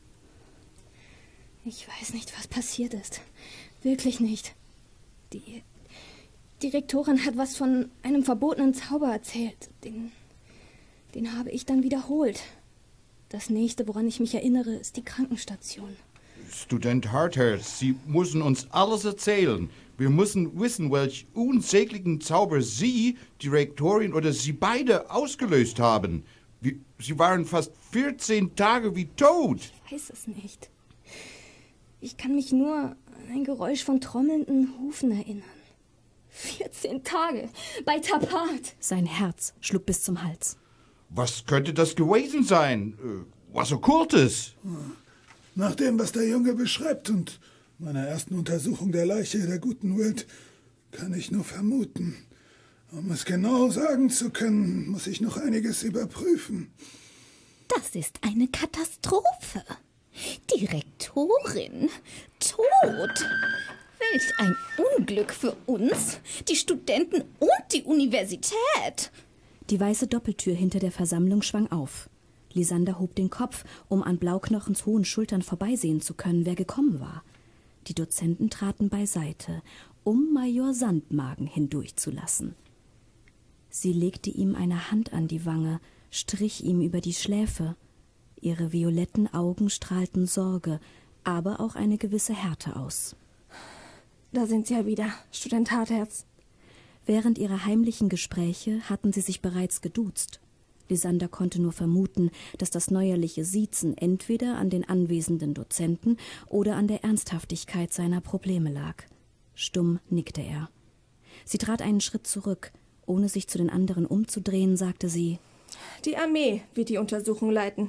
Ich weiß nicht, was passiert ist. Wirklich nicht. Die Die Rektorin hat was von einem verbotenen Zauber erzählt. Den, den habe ich dann wiederholt. Das nächste, woran ich mich erinnere, ist die Krankenstation. Student Hartherz, Sie müssen uns alles erzählen. Wir müssen wissen, welch unsäglichen Zauber Sie, die Rektorin oder Sie beide ausgelöst haben. Wir, Sie waren fast vierzehn Tage wie tot. Ich weiß es nicht. Ich kann mich nur an ein Geräusch von trommelnden Hufen erinnern. vierzehn Tage bei Tapat. Sein Herz schlug bis zum Hals. Was könnte das gewesen sein? Was Okkultes? Nach dem, was der Junge beschreibt und meiner ersten Untersuchung der Leiche der guten Wild, kann ich nur vermuten. Um es genau sagen zu können, muss ich noch einiges überprüfen. Das ist eine Katastrophe. Die Rektorin tot. Welch ein Unglück für uns, die Studenten und die Universität. Die weiße Doppeltür hinter der Versammlung schwang auf. Lysander hob den Kopf, um an Blauknochens hohen Schultern vorbeisehen zu können, wer gekommen war. Die Dozenten traten beiseite, um Major Sandmagen hindurchzulassen. Sie legte ihm eine Hand an die Wange, strich ihm über die Schläfe. Ihre violetten Augen strahlten Sorge, aber auch eine gewisse Härte aus. Da sind Sie ja wieder, Student Hartherz. Während ihrer heimlichen Gespräche hatten sie sich bereits geduzt. Lysander konnte nur vermuten, dass das neuerliche Siezen entweder an den anwesenden Dozenten oder an der Ernsthaftigkeit seiner Probleme lag. Stumm nickte er. Sie trat einen Schritt zurück. Ohne sich zu den anderen umzudrehen, sagte sie: Die Armee wird die Untersuchung leiten.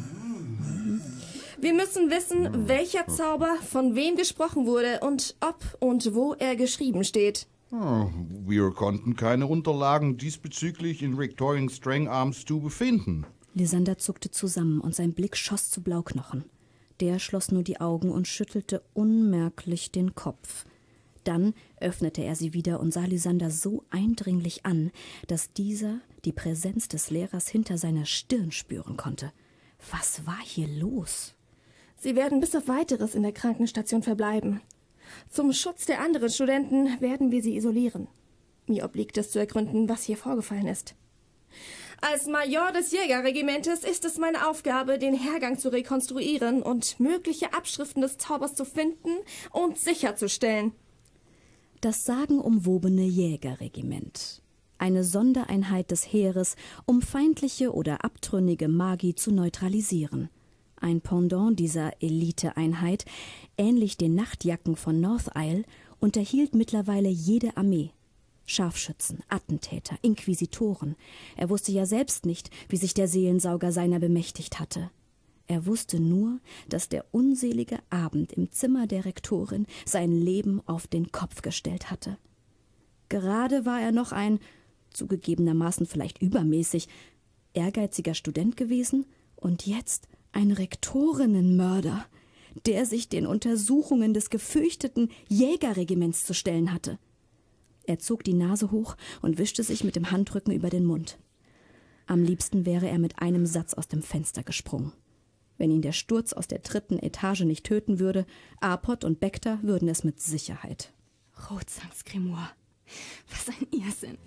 Wir müssen wissen, welcher Zauber von wem gesprochen wurde und ob und wo er geschrieben steht. Oh, wir konnten keine Unterlagen diesbezüglich in Rektorin Strengarms Stube finden. Lysander zuckte zusammen und sein Blick schoss zu Blauknochen. Der schloss nur die Augen und schüttelte unmerklich den Kopf. Dann öffnete er sie wieder und sah Lysander so eindringlich an, dass dieser die Präsenz des Lehrers hinter seiner Stirn spüren konnte. Was war hier los? Sie werden bis auf Weiteres in der Krankenstation verbleiben. Zum Schutz der anderen Studenten werden wir sie isolieren. Mir obliegt es zu ergründen, was hier vorgefallen ist. Als Major des Jägerregimentes ist es meine Aufgabe, den Hergang zu rekonstruieren und mögliche Abschriften des Zaubers zu finden und sicherzustellen. Das sagenumwobene Jägerregiment. eine Sondereinheit des Heeres, um feindliche oder abtrünnige Magi zu neutralisieren. Ein Pendant dieser Eliteeinheit, ähnlich den Nachtjacken von North Isle, unterhielt mittlerweile jede Armee. Scharfschützen, Attentäter, Inquisitoren. Er wusste ja selbst nicht, wie sich der Seelensauger seiner bemächtigt hatte. Er wusste nur, dass der unselige Abend im Zimmer der Rektorin sein Leben auf den Kopf gestellt hatte. Gerade war er noch ein, zugegebenermaßen vielleicht übermäßig, ehrgeiziger Student gewesen und jetzt ein Rektorinnenmörder, der sich den Untersuchungen des gefürchteten Jägerregiments zu stellen hatte. Er zog die Nase hoch und wischte sich mit dem Handrücken über den Mund. Am liebsten wäre er mit einem Satz aus dem Fenster gesprungen. Wenn ihn der Sturz aus der dritten Etage nicht töten würde, Apot und Bekter würden es mit Sicherheit. Rotsangs Grimoire. Was ein Irrsinn.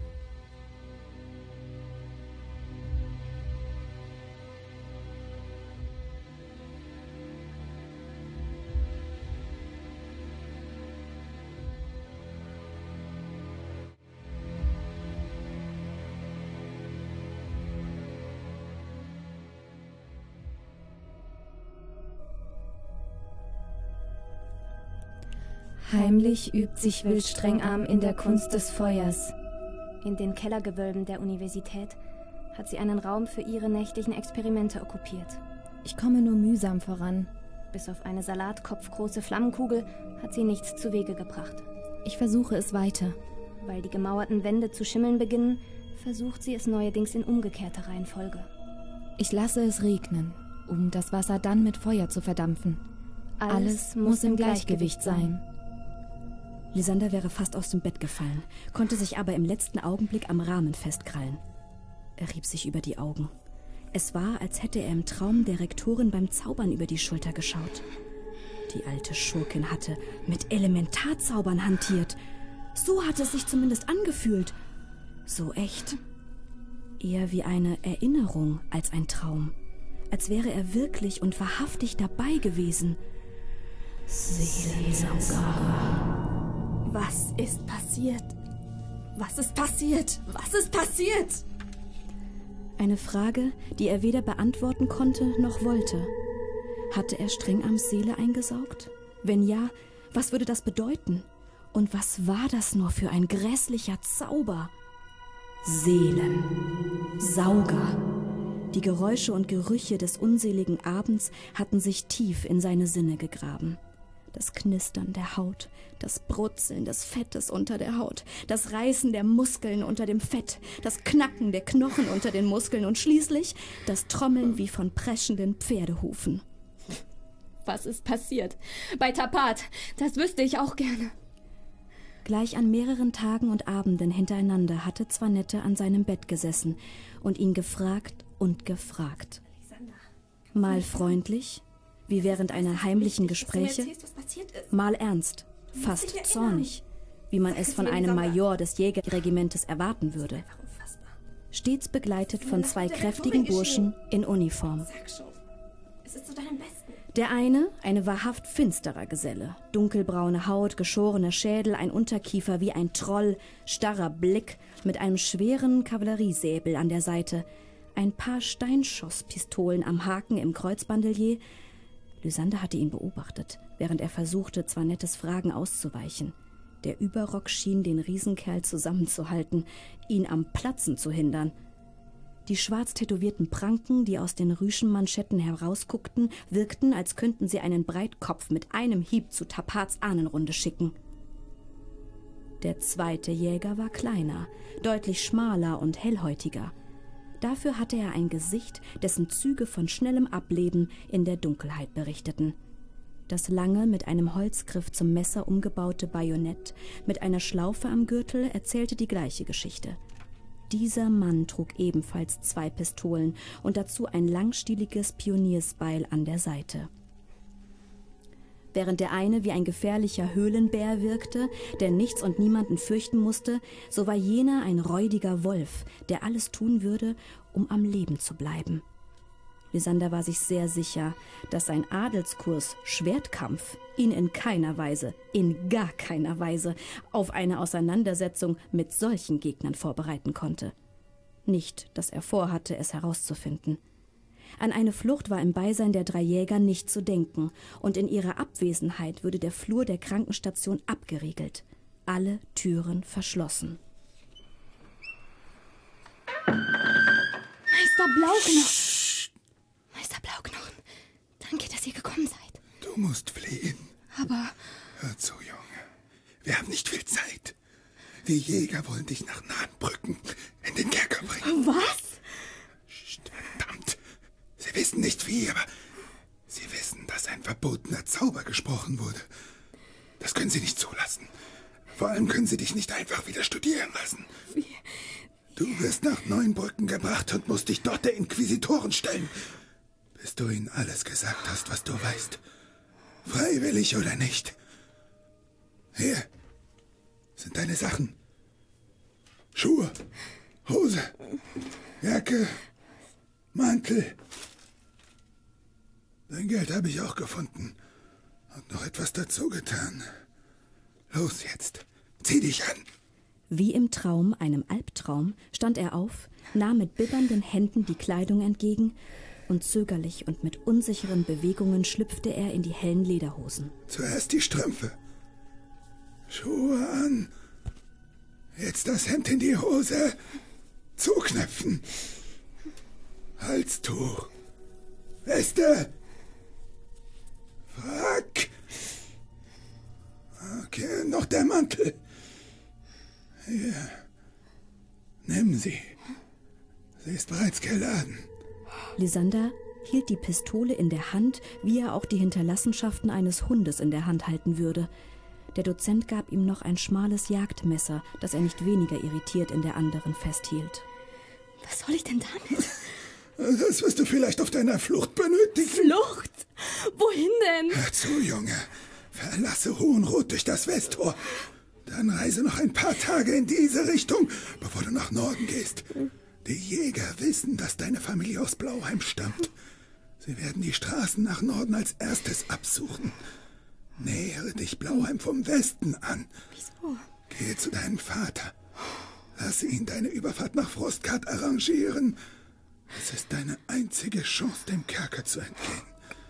Heimlich übt sich Wildstrengarm in der Kunst des Feuers. In den Kellergewölben der Universität hat sie einen Raum für ihre nächtlichen Experimente okkupiert. Ich komme nur mühsam voran. Bis auf eine salatkopfgroße Flammenkugel hat sie nichts zu Wege gebracht. Ich versuche es weiter. Weil die gemauerten Wände zu schimmeln beginnen, versucht sie es neuerdings in umgekehrter Reihenfolge. Ich lasse es regnen, um das Wasser dann mit Feuer zu verdampfen. Alles, Alles muss im Gleichgewicht sein. Lysander wäre fast aus dem Bett gefallen, konnte sich aber im letzten Augenblick am Rahmen festkrallen. Er rieb sich über die Augen. Es war, als hätte er im Traum der Rektorin beim Zaubern über die Schulter geschaut. Die alte Schurkin hatte mit Elementarzaubern hantiert. So hatte es sich zumindest angefühlt. So echt. Eher wie eine Erinnerung als ein Traum. Als wäre er wirklich und wahrhaftig dabei gewesen. Seelensauger. Was ist passiert? Was ist passiert? Was ist passiert? Eine Frage, die er weder beantworten konnte noch wollte. Hatte er Strengarms Seele eingesaugt? Wenn ja, was würde das bedeuten? Und was war das nur für ein grässlicher Zauber? Seelen. Sauger. Die Geräusche und Gerüche des unseligen Abends hatten sich tief in seine Sinne gegraben. Das Knistern der Haut, das Brutzeln des Fettes unter der Haut, das Reißen der Muskeln unter dem Fett, das Knacken der Knochen unter den Muskeln und schließlich das Trommeln wie von preschenden Pferdehufen. Was ist passiert? Bei Tapat, das wüsste ich auch gerne. Gleich an mehreren Tagen und Abenden hintereinander hatte Zwanette an seinem Bett gesessen und ihn gefragt und gefragt. Mal freundlich, wie während einer heimlichen Gespräche, mal ernst, fast zornig, wie man es von einem Major des Jägerregimentes erwarten würde. Stets begleitet von zwei kräftigen Burschen in Uniform. Der eine, eine wahrhaft finsterer Geselle, dunkelbraune Haut, geschorener Schädel, ein Unterkiefer wie ein Troll, starrer Blick mit einem schweren Kavalleriesäbel an der Seite, ein paar Steinschosspistolen am Haken im Kreuzbandelier. Lysander hatte ihn beobachtet, während er versuchte, Zwanettes Fragen auszuweichen. Der Überrock schien den Riesenkerl zusammenzuhalten, ihn am Platzen zu hindern. Die schwarz tätowierten Pranken, die aus den Rüschenmanschetten herausguckten, wirkten, als könnten sie einen Breitkopf mit einem Hieb zu Tapats Ahnenrunde schicken. Der zweite Jäger war kleiner, deutlich schmaler und hellhäutiger. Dafür hatte er ein Gesicht, dessen Züge von schnellem Ableben in der Dunkelheit berichteten. Das lange, mit einem Holzgriff zum Messer umgebaute Bajonett mit einer Schlaufe am Gürtel erzählte die gleiche Geschichte. Dieser Mann trug ebenfalls zwei Pistolen und dazu ein langstieliges Pioniersbeil an der Seite. Während der eine wie ein gefährlicher Höhlenbär wirkte, der nichts und niemanden fürchten musste, so war jener ein räudiger Wolf, der alles tun würde, um am Leben zu bleiben. Lysander war sich sehr sicher, dass sein Adelskurs Schwertkampf ihn in keiner Weise, in gar keiner Weise, auf eine Auseinandersetzung mit solchen Gegnern vorbereiten konnte. Nicht, dass er vorhatte, es herauszufinden. An eine Flucht war im Beisein der drei Jäger nicht zu denken, und in ihrer Abwesenheit würde der Flur der Krankenstation abgeriegelt, alle Türen verschlossen. Meister Blauknochen! Meister Blauknochen, danke, dass ihr gekommen seid. Du musst fliehen. Aber... Hör zu, Junge. Wir haben nicht viel Zeit. Die Jäger wollen dich nach Nahenbrücken in den Kerker bringen. Was? Verdammt. Sie wissen nicht wie, aber sie wissen, dass ein verbotener Zauber gesprochen wurde. Das können sie nicht zulassen. Vor allem können sie dich nicht einfach wieder studieren lassen. Wie? Du wirst nach Neuenbrücken gebracht und musst dich dort der Inquisitoren stellen, bis du ihnen alles gesagt hast, was du weißt. Freiwillig oder nicht. Hier sind deine Sachen. Schuhe, Hose, Jacke, Mantel. Dein Geld habe ich auch gefunden und noch etwas dazu getan. Los jetzt, zieh dich an. Wie im Traum, einem Albtraum, stand er auf, nahm mit bibbernden Händen die Kleidung entgegen und zögerlich und mit unsicheren Bewegungen schlüpfte er in die hellen Lederhosen. Zuerst die Strümpfe, Schuhe an, jetzt das Hemd in die Hose, zuknöpfen, Halstuch, Weste, Frack, okay, noch der Mantel. Hier, nimm sie. Sie ist bereits geladen. Lysander hielt die Pistole in der Hand, wie er auch die Hinterlassenschaften eines Hundes in der Hand halten würde. Der Dozent gab ihm noch ein schmales Jagdmesser, das er nicht weniger irritiert in der anderen festhielt. Was soll ich denn damit? Das wirst du vielleicht auf deiner Flucht benötigen. Flucht? Wohin denn? Hör zu, Junge. Verlasse Hohenrot durch das Westtor. Dann reise noch ein paar Tage in diese Richtung, bevor du nach Norden gehst. Die Jäger wissen, dass deine Familie aus Blauheim stammt. Sie werden die Straßen nach Norden als erstes absuchen. Nähere dich Blauheim vom Westen an. Wieso? Gehe zu deinem Vater. Lass ihn deine Überfahrt nach Frostgard arrangieren. Es ist deine einzige Chance, dem Kerker zu entgehen.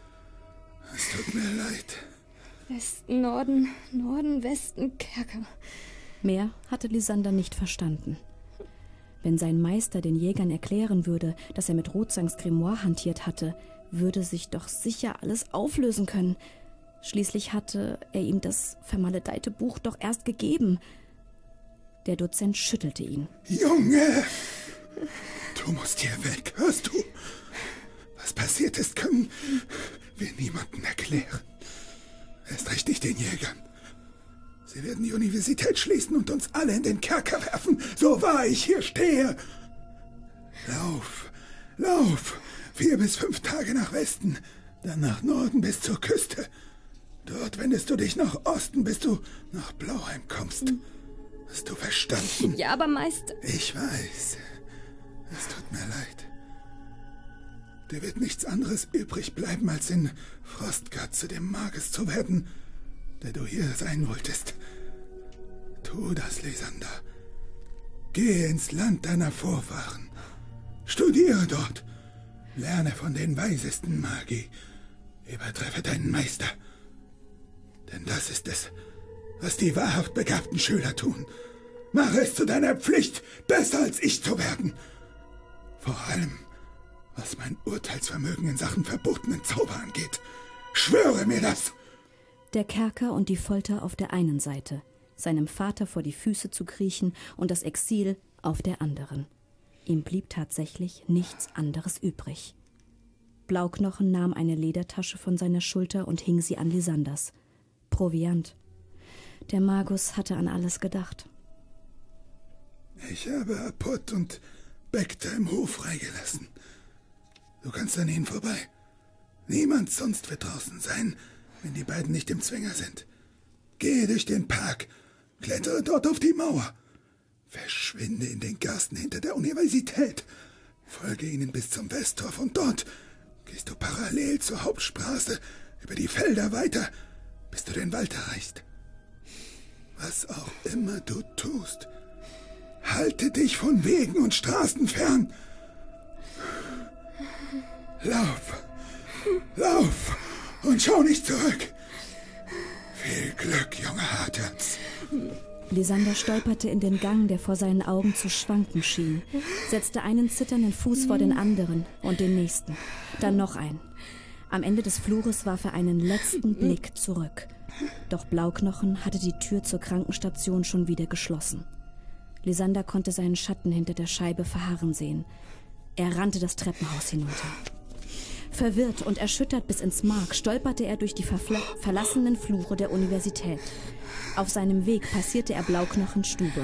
Es tut mir leid. Westen, Norden, Norden, Westen, Kerker. Mehr hatte Lysander nicht verstanden. Wenn sein Meister den Jägern erklären würde, dass er mit Rotzangs Grimoire hantiert hatte, würde sich doch sicher alles auflösen können. Schließlich hatte er ihm das vermaledeite Buch doch erst gegeben. Der Dozent schüttelte ihn. Junge! Du musst hier weg, hörst du? Was passiert ist, können wir niemandem erklären. Erst recht nicht den Jägern. Sie werden die Universität schließen und uns alle in den Kerker werfen, so wahr ich hier stehe. Lauf, lauf, vier bis fünf Tage nach Westen, dann nach Norden bis zur Küste. Dort wendest du dich nach Osten, bis du nach Blauheim kommst. Hast du verstanden? Ja, aber Meister... Ich weiß. Es tut mir leid. Dir wird nichts anderes übrig bleiben, als in Frostgard zu dem Magus zu werden, der du hier sein wolltest. Tu das, Lysander. Geh ins Land deiner Vorfahren. Studiere dort. Lerne von den weisesten Magi. Übertreffe deinen Meister. Denn das ist es, was die wahrhaft begabten Schüler tun. Mache es zu deiner Pflicht, besser als ich zu werden. Vor allem, was mein Urteilsvermögen in Sachen verbotenen Zauber angeht. Schwöre mir das! Der Kerker und die Folter auf der einen Seite, seinem Vater vor die Füße zu kriechen und das Exil auf der anderen. Ihm blieb tatsächlich nichts anderes übrig. Blauknochen nahm eine Ledertasche von seiner Schulter und hing sie an Lysanders. Proviant. Der Magus hatte an alles gedacht. Ich habe Apott und Bekter im Hof freigelassen. Du kannst an ihnen vorbei. Niemand sonst wird draußen sein, wenn die beiden nicht im Zwinger sind. Gehe durch den Park, klettere dort auf die Mauer. Verschwinde in den Gassen hinter der Universität. Folge ihnen bis zum Westtor und dort gehst du parallel zur Hauptstraße über die Felder weiter, bis du den Wald erreichst. Was auch immer du tust, halte dich von Wegen und Straßen fern. Lauf, lauf und schau nicht zurück. Viel Glück, junger Hartherz. Lysander stolperte in den Gang, der vor seinen Augen zu schwanken schien, setzte einen zitternden Fuß vor den anderen und den nächsten, dann noch einen. Am Ende des Flures warf er einen letzten Blick zurück. Doch Blauknochen hatte die Tür zur Krankenstation schon wieder geschlossen. Lysander konnte seinen Schatten hinter der Scheibe verharren sehen. Er rannte das Treppenhaus hinunter. Verwirrt und erschüttert bis ins Mark stolperte er durch die verfl- verlassenen Flure der Universität. Auf seinem Weg passierte er Blauknochens Stube.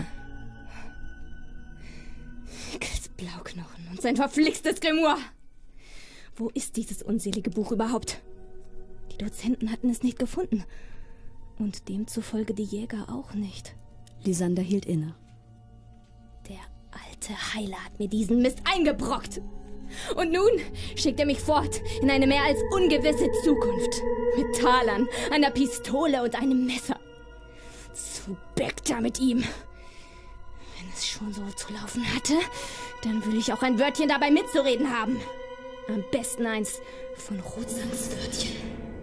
Mickels Blauknochen und sein verflixtes Grimoire. Wo ist dieses unselige Buch überhaupt? Die Dozenten hatten es nicht gefunden. Und demzufolge die Jäger auch nicht. Lysander hielt inne. Der alte Heiler hat mir diesen Mist eingebrockt. Und nun schickt er mich fort in eine mehr als ungewisse Zukunft. Mit Talern, einer Pistole und einem Messer. Zu Bekta mit ihm. Wenn es schon so zu laufen hatte, dann will ich auch ein Wörtchen dabei mitzureden haben. Am besten eins von Rotsangs Wörtchen.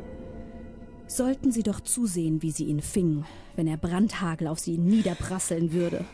Sollten sie doch zusehen, wie sie ihn fingen, wenn er Brandhagel auf sie niederprasseln würde.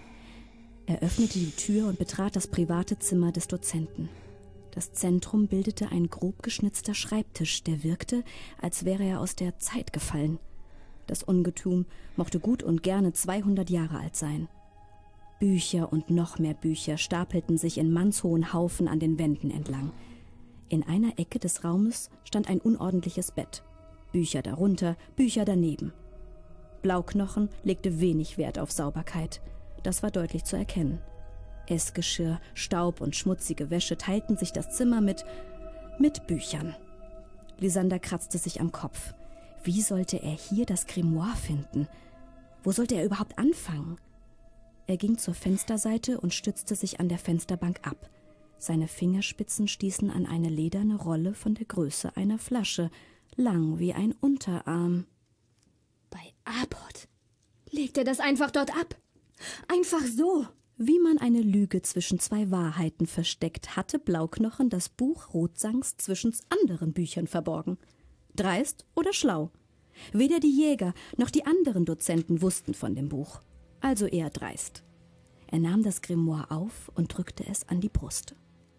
Er öffnete die Tür und betrat das private Zimmer des Dozenten. Das Zentrum bildete ein grob geschnitzter Schreibtisch, der wirkte, als wäre er aus der Zeit gefallen. Das Ungetüm mochte gut und gerne zweihundert Jahre alt sein. Bücher und noch mehr Bücher stapelten sich in mannshohen Haufen an den Wänden entlang. In einer Ecke des Raumes stand ein unordentliches Bett. Bücher darunter, Bücher daneben. Blauknochen legte wenig Wert auf Sauberkeit. Das war deutlich zu erkennen. Essgeschirr, Staub und schmutzige Wäsche teilten sich das Zimmer mit, mit Büchern. Lysander kratzte sich am Kopf. Wie sollte er hier das Grimoire finden? Wo sollte er überhaupt anfangen? Er ging zur Fensterseite und stützte sich an der Fensterbank ab. Seine Fingerspitzen stießen an eine lederne Rolle von der Größe einer Flasche, lang wie ein Unterarm. Bei Apod legt er das einfach dort ab. Einfach so. Wie man eine Lüge zwischen zwei Wahrheiten versteckt, hatte Blauknochen das Buch Rotsangs zwischen anderen Büchern verborgen. Dreist oder schlau? Weder die Jäger noch die anderen Dozenten wussten von dem Buch. Also eher dreist. Er nahm das Grimoire auf und drückte es an die Brust.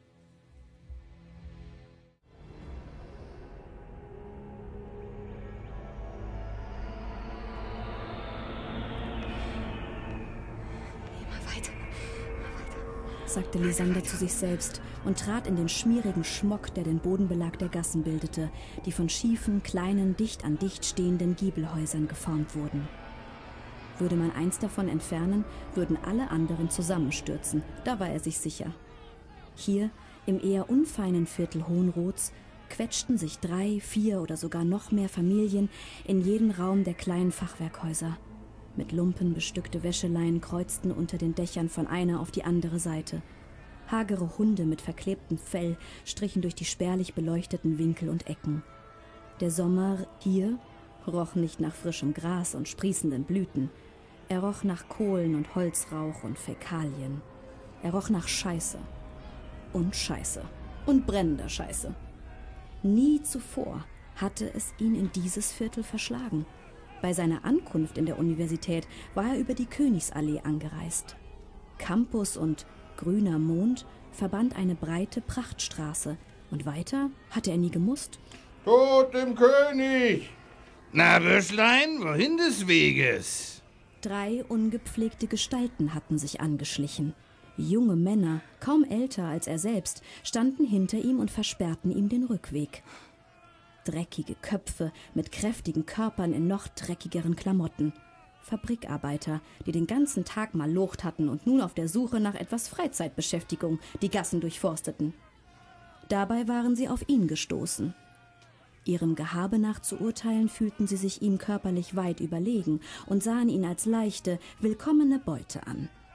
sagte Lysander zu sich selbst und trat in den schmierigen Schmock, der den Bodenbelag der Gassen bildete, die von schiefen, kleinen, dicht an dicht stehenden Giebelhäusern geformt wurden. Würde man eins davon entfernen, würden alle anderen zusammenstürzen, da war er sich sicher. Hier, im eher unfeinen Viertel Hohenroths, quetschten sich drei, vier oder sogar noch mehr Familien in jeden Raum der kleinen Fachwerkhäuser. Mit Lumpen bestückte Wäscheleien kreuzten unter den Dächern von einer auf die andere Seite. Hagere Hunde mit verklebtem Fell strichen durch die spärlich beleuchteten Winkel und Ecken. Der Sommer hier roch nicht nach frischem Gras und sprießenden Blüten. Er roch nach Kohlen und Holzrauch und Fäkalien. Er roch nach Scheiße. Und Scheiße. Und brennender Scheiße. Nie zuvor hatte es ihn in dieses Viertel verschlagen. Bei seiner Ankunft in der Universität war er über die Königsallee angereist. Campus und grüner Mond verband eine breite Prachtstraße. Und weiter hatte er nie gemusst. Tod dem König! Na, Böschlein, wohin des Weges? Drei ungepflegte Gestalten hatten sich angeschlichen. Junge Männer, kaum älter als er selbst, standen hinter ihm und versperrten ihm den Rückweg. Dreckige Köpfe mit kräftigen Körpern in noch dreckigeren Klamotten. Fabrikarbeiter, die den ganzen Tag malocht hatten und nun auf der Suche nach etwas Freizeitbeschäftigung die Gassen durchforsteten. Dabei waren sie auf ihn gestoßen. Ihrem Gehabe nach zu urteilen, fühlten sie sich ihm körperlich weit überlegen und sahen ihn als leichte, willkommene Beute an.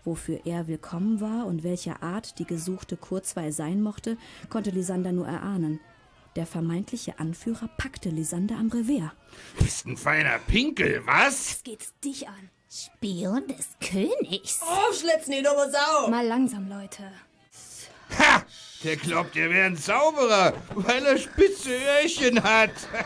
Wofür er willkommen war und welcher Art die gesuchte Kurzweil sein mochte, konnte Lysander nur erahnen. Der vermeintliche Anführer packte Lysander am Revers. Bist ein feiner Pinkel, was? Was geht's dich an? Spion des Königs. Aufschlitzen, die dumme Sau! Mal langsam, Leute. Ha! Der glaubt, er wäre ein Zauberer, weil er spitze Öhrchen hat.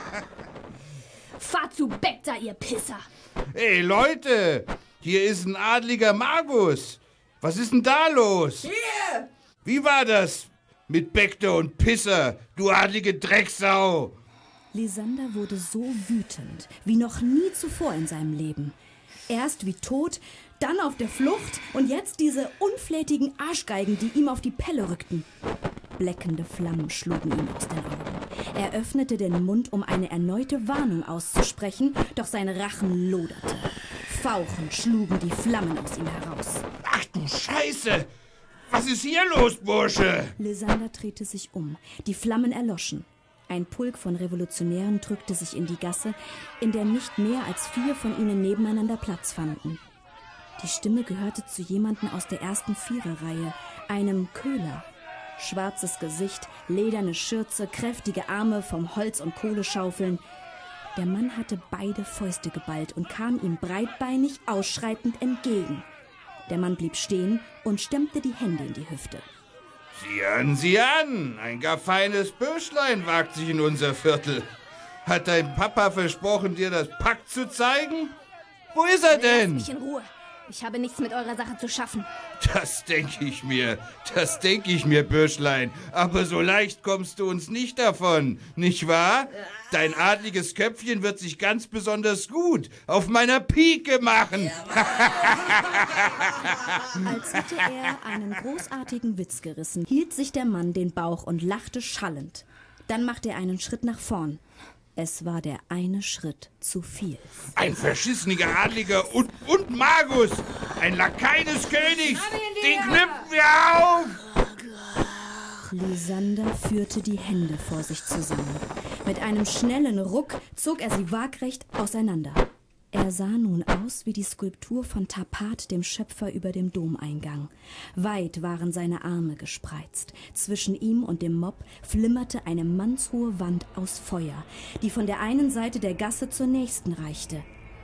Fahrt zu Bekta, ihr Pisser! Ey, Leute! Hier ist ein adliger Magus. Was ist denn da los? Hier! Wie war das mit Bekta und Pisser, du adlige Drecksau? Lysander wurde so wütend wie noch nie zuvor in seinem Leben. Erst wie tot, dann auf der Flucht und jetzt diese unflätigen Arschgeigen, die ihm auf die Pelle rückten. Bleckende Flammen schlugen ihm aus den Augen. Er öffnete den Mund, um eine erneute Warnung auszusprechen, doch sein Rachen loderte. Fauchend schlugen die Flammen aus ihm heraus. Ach du Scheiße! Was ist hier los, Bursche? Lysander drehte sich um. Die Flammen erloschen. Ein Pulk von Revolutionären drückte sich in die Gasse, in der nicht mehr als vier von ihnen nebeneinander Platz fanden. Die Stimme gehörte zu jemandem aus der ersten Viererreihe, einem Köhler. Schwarzes Gesicht, lederne Schürze, kräftige Arme vom Holz- und Kohleschaufeln. Der Mann hatte beide Fäuste geballt und kam ihm breitbeinig ausschreitend entgegen. Der Mann blieb stehen und stemmte die Hände in die Hüfte. Sieh an, sieh an! Ein gar feines Bürschlein wagt sich in unser Viertel. Hat dein Papa versprochen, dir das Pack zu zeigen? Wo ist er denn? Lass mich in Ruhe. Ich habe nichts mit eurer Sache zu schaffen. Das denke ich mir, das denke ich mir, Bürschlein. Aber so leicht kommst du uns nicht davon, nicht wahr? Dein adliges Köpfchen wird sich ganz besonders gut auf meiner Pike machen. Als hätte er einen großartigen Witz gerissen, hielt sich der Mann den Bauch und lachte schallend. Dann machte er einen Schritt nach vorn. Es war der eine Schritt zu viel. Ein verschissener Adliger und, und Magus, ein Lakai des Königs, den knüpfen wir auf! Lysander führte die Hände vor sich zusammen. Mit einem schnellen Ruck zog er sie waagrecht auseinander. Er sah nun aus wie die Skulptur von Tapat, dem Schöpfer über dem Domeingang. Weit waren seine Arme gespreizt. Zwischen ihm und dem Mob flimmerte eine mannshohe Wand aus Feuer, die von der einen Seite der Gasse zur nächsten reichte.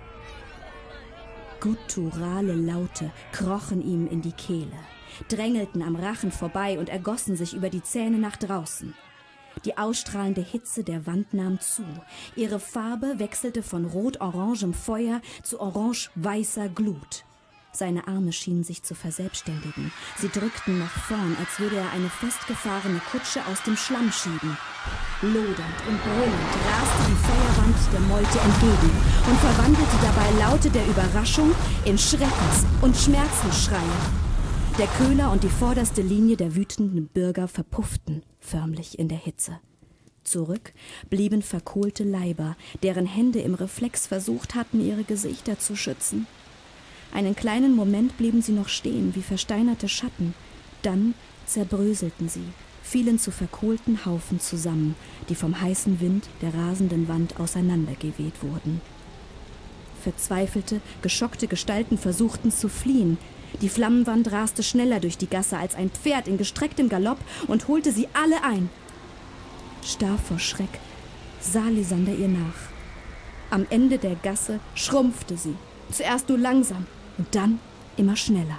Gutturale Laute krochen ihm in die Kehle, drängelten am Rachen vorbei und ergossen sich über die Zähne nach draußen. Die ausstrahlende Hitze der Wand nahm zu. Ihre Farbe wechselte von rot-orangem Feuer zu orange-weißer Glut. Seine Arme schienen sich zu verselbstständigen. Sie drückten nach vorn, als würde er eine festgefahrene Kutsche aus dem Schlamm schieben. Lodernd und brüllend raste die Feuerwand der Meute entgegen und verwandelte dabei Laute der Überraschung in Schreckens- und Schmerzensschreie. Der Köhler und die vorderste Linie der wütenden Bürger verpufften förmlich in der Hitze. Zurück blieben verkohlte Leiber, deren Hände im Reflex versucht hatten, ihre Gesichter zu schützen. Einen kleinen Moment blieben sie noch stehen, wie versteinerte Schatten. Dann zerbröselten sie, fielen zu verkohlten Haufen zusammen, die vom heißen Wind der rasenden Wand auseinandergeweht wurden. Verzweifelte, geschockte Gestalten versuchten zu fliehen. Die Flammenwand raste schneller durch die Gasse als ein Pferd in gestrecktem Galopp und holte sie alle ein. Starr vor Schreck sah Lysander ihr nach. Am Ende der Gasse schrumpfte sie, zuerst nur langsam und dann immer schneller.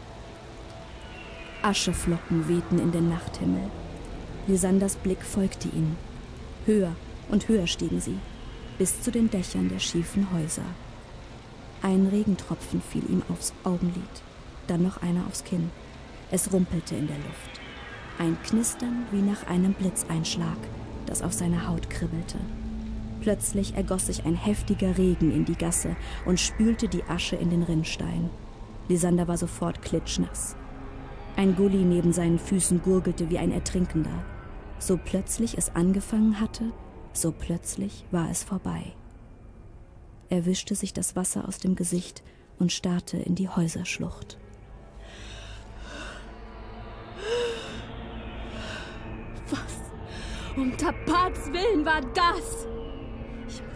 Ascheflocken wehten in den Nachthimmel. Lysanders Blick folgte ihnen. Höher und höher stiegen sie, bis zu den Dächern der schiefen Häuser. Ein Regentropfen fiel ihm aufs Augenlid, dann noch einer aufs Kinn. Es rumpelte in der Luft. Ein Knistern wie nach einem Blitzeinschlag, das auf seiner Haut kribbelte. Plötzlich ergoss sich ein heftiger Regen in die Gasse und spülte die Asche in den Rinnstein. Lysander war sofort klitschnass. Ein Gully neben seinen Füßen gurgelte wie ein Ertrinkender. So plötzlich es angefangen hatte, so plötzlich war es vorbei. Er wischte sich das Wasser aus dem Gesicht und starrte in die Häuserschlucht. Was um Tapats Willen war das? Ich muss...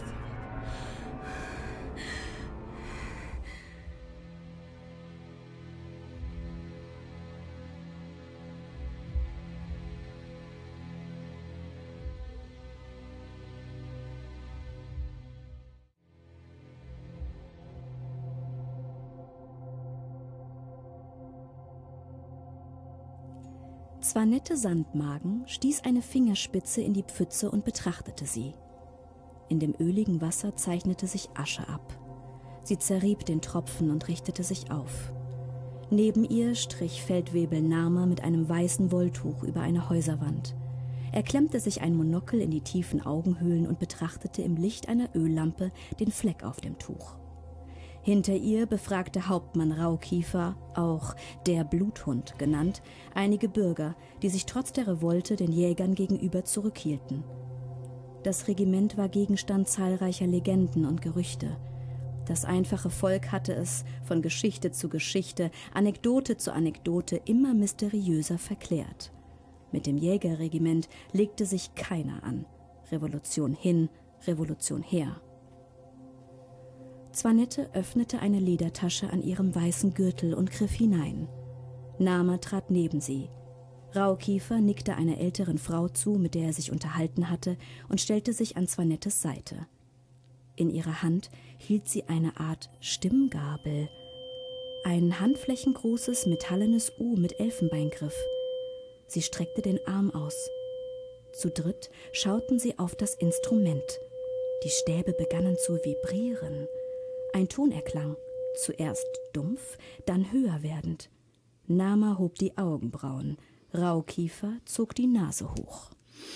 Zwanette Sandmagen stieß eine Fingerspitze in die Pfütze und betrachtete sie. In dem öligen Wasser zeichnete sich Asche ab. Sie zerrieb den Tropfen und richtete sich auf. Neben ihr strich Feldwebel Nama mit einem weißen Wolltuch über eine Häuserwand. Er klemmte sich ein Monokel in die tiefen Augenhöhlen und betrachtete im Licht einer Öllampe den Fleck auf dem Tuch. Hinter ihr befragte Hauptmann Raukiefer, auch der Bluthund genannt, einige Bürger, die sich trotz der Revolte den Jägern gegenüber zurückhielten. Das Regiment war Gegenstand zahlreicher Legenden und Gerüchte. Das einfache Volk hatte es von Geschichte zu Geschichte, Anekdote zu Anekdote immer mysteriöser verklärt. Mit dem Jägerregiment legte sich keiner an. Revolution hin, Revolution her. Zwanette öffnete eine Ledertasche an ihrem weißen Gürtel und griff hinein. Nama trat neben sie. Raukiefer nickte einer älteren Frau zu, mit der er sich unterhalten hatte, und stellte sich an Zwanettes Seite. In ihrer Hand hielt sie eine Art Stimmgabel, ein handflächengroßes metallenes U mit Elfenbeingriff. Sie streckte den Arm aus. Zu dritt schauten sie auf das Instrument. Die Stäbe begannen zu vibrieren. Ein Ton erklang, zuerst dumpf, dann höher werdend. Nama hob die Augenbrauen. Raukiefer zog die Nase hoch.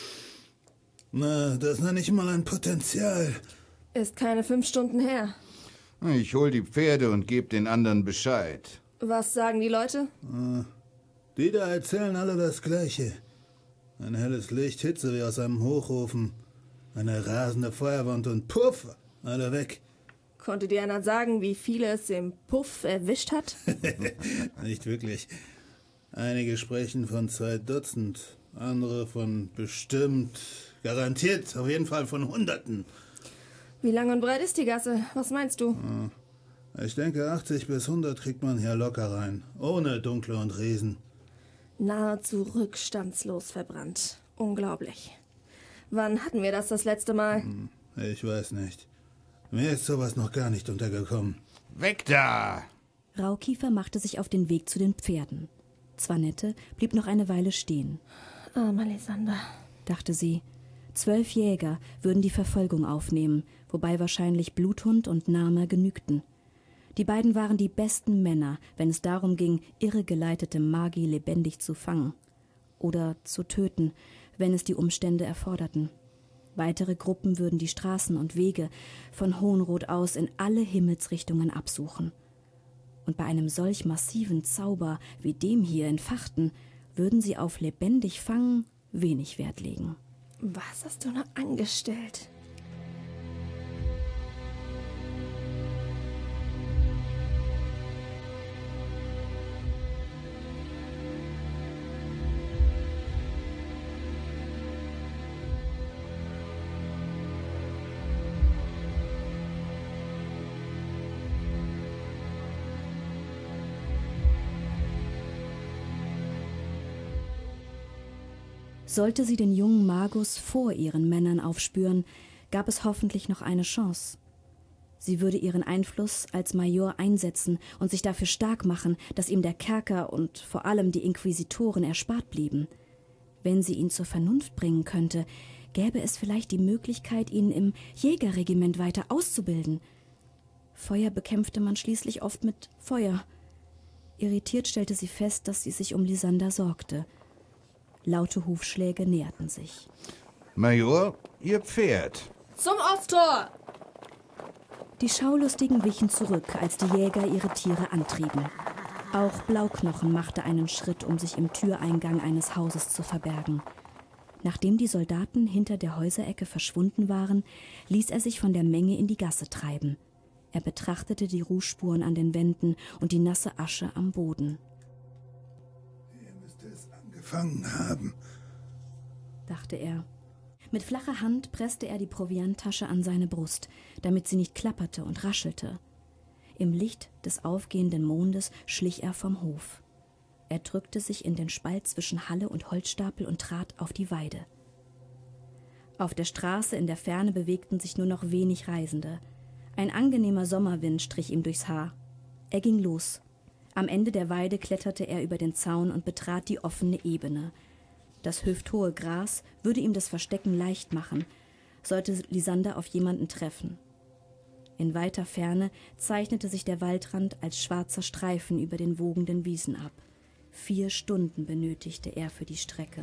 Na, das nenne ich mal ein Potenzial. Ist keine fünf Stunden her. Ich hol die Pferde und geb den anderen Bescheid. Was sagen die Leute? Die da erzählen alle das Gleiche. Ein helles Licht, Hitze wie aus einem Hochofen. Eine rasende Feuerwand und puff, alle weg. Konnte dir einer sagen, wie viele es im Puff erwischt hat? Nicht wirklich. Einige sprechen von zwei Dutzend, andere von bestimmt, garantiert, auf jeden Fall von Hunderten. Wie lang und breit ist die Gasse? Was meinst du? Ich denke, achtzig bis hundert kriegt man hier locker rein, ohne Dunkle und Riesen. Nahezu rückstandslos verbrannt. Unglaublich. Wann hatten wir das das letzte Mal? Ich weiß nicht. Mir ist sowas noch gar nicht untergekommen. Weg da! Raukiefer machte sich auf den Weg zu den Pferden. Zwanette blieb noch eine Weile stehen. Armer Lysander, dachte sie. Zwölf Jäger würden die Verfolgung aufnehmen, wobei wahrscheinlich Bluthund und Nama genügten. Die beiden waren die besten Männer, wenn es darum ging, irregeleitete Magi lebendig zu fangen. Oder zu töten, wenn es die Umstände erforderten. Weitere Gruppen würden die Straßen und Wege von Hohenrot aus in alle Himmelsrichtungen absuchen. Und bei einem solch massiven Zauber wie dem hier in Fachten würden sie auf lebendig fangen wenig Wert legen. Was hast du noch angestellt? Sollte sie den jungen Magus vor ihren Männern aufspüren, gab es hoffentlich noch eine Chance. Sie würde ihren Einfluss als Major einsetzen und sich dafür stark machen, dass ihm der Kerker und vor allem die Inquisitoren erspart blieben. Wenn sie ihn zur Vernunft bringen könnte, gäbe es vielleicht die Möglichkeit, ihn im Jägerregiment weiter auszubilden. Feuer bekämpfte man schließlich oft mit Feuer. Irritiert stellte sie fest, dass sie sich um Lysander sorgte. Laute Hufschläge näherten sich. Major, Ihr Pferd. Zum Osttor! Die Schaulustigen wichen zurück, als die Jäger ihre Tiere antrieben. Auch Blauknochen machte einen Schritt, um sich im Türeingang eines Hauses zu verbergen. Nachdem die Soldaten hinter der Häuserecke verschwunden waren, ließ er sich von der Menge in die Gasse treiben. Er betrachtete die Rußspuren an den Wänden und die nasse Asche am Boden. Gefangen haben, dachte er. Mit flacher Hand presste er die Provianttasche an seine Brust, damit sie nicht klapperte und raschelte. Im Licht des aufgehenden Mondes schlich er vom Hof. Er drückte sich in den Spalt zwischen Halle und Holzstapel und trat auf die Weide. Auf der Straße in der Ferne bewegten sich nur noch wenig Reisende. Ein angenehmer Sommerwind strich ihm durchs Haar. Er ging los. Am Ende der Weide kletterte er über den Zaun und betrat die offene Ebene. Das hüfthohe Gras würde ihm das Verstecken leicht machen, sollte Lysander auf jemanden treffen. In weiter Ferne zeichnete sich der Waldrand als schwarzer Streifen über den wogenden Wiesen ab. Vier Stunden benötigte er für die Strecke.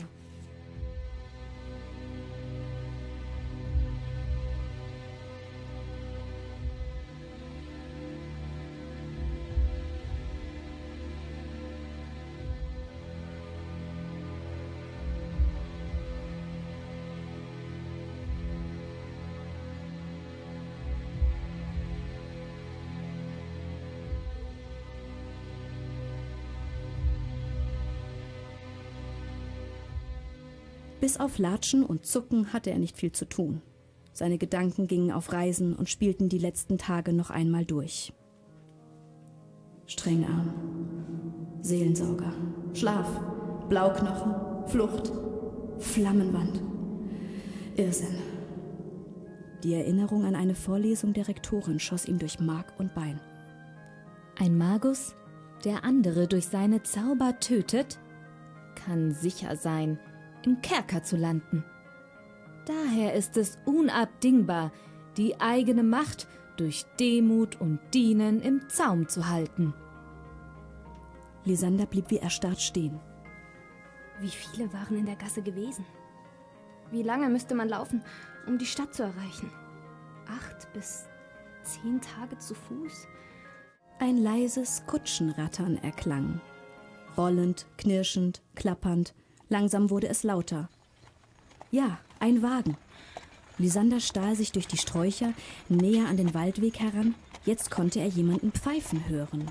Bis auf Latschen und Zucken hatte er nicht viel zu tun. Seine Gedanken gingen auf Reisen und spielten die letzten Tage noch einmal durch. Strengarm, Seelensauger, Schlaf, Blauknochen, Flucht, Flammenwand, Irrsinn. Die Erinnerung an eine Vorlesung der Rektorin schoss ihm durch Mark und Bein. Ein Magus, der andere durch seine Zauber tötet, kann sicher sein, im Kerker zu landen. Daher ist es unabdingbar, die eigene Macht durch Demut und Dienen im Zaum zu halten. Lysander blieb wie erstarrt stehen. Wie viele waren in der Gasse gewesen? Wie lange müsste man laufen, um die Stadt zu erreichen? Acht bis zehn Tage zu Fuß? Ein leises Kutschenrattern erklang. Rollend, knirschend, klappernd. Langsam wurde es lauter. Ja, ein Wagen. Lysander stahl sich durch die Sträucher, näher an den Waldweg heran. Jetzt konnte er jemanden pfeifen hören.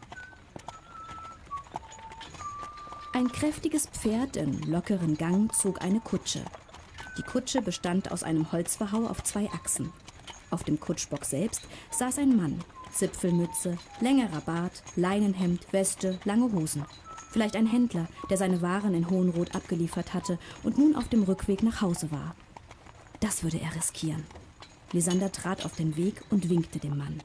Ein kräftiges Pferd in lockeren Gang zog eine Kutsche. Die Kutsche bestand aus einem Holzverhau auf zwei Achsen. Auf dem Kutschbock selbst saß ein Mann. Zipfelmütze, längerer Bart, Leinenhemd, Weste, lange Hosen. Vielleicht ein Händler, der seine Waren in Hohenrot abgeliefert hatte und nun auf dem Rückweg nach Hause war. Das würde er riskieren. Lysander trat auf den Weg und winkte dem Mann.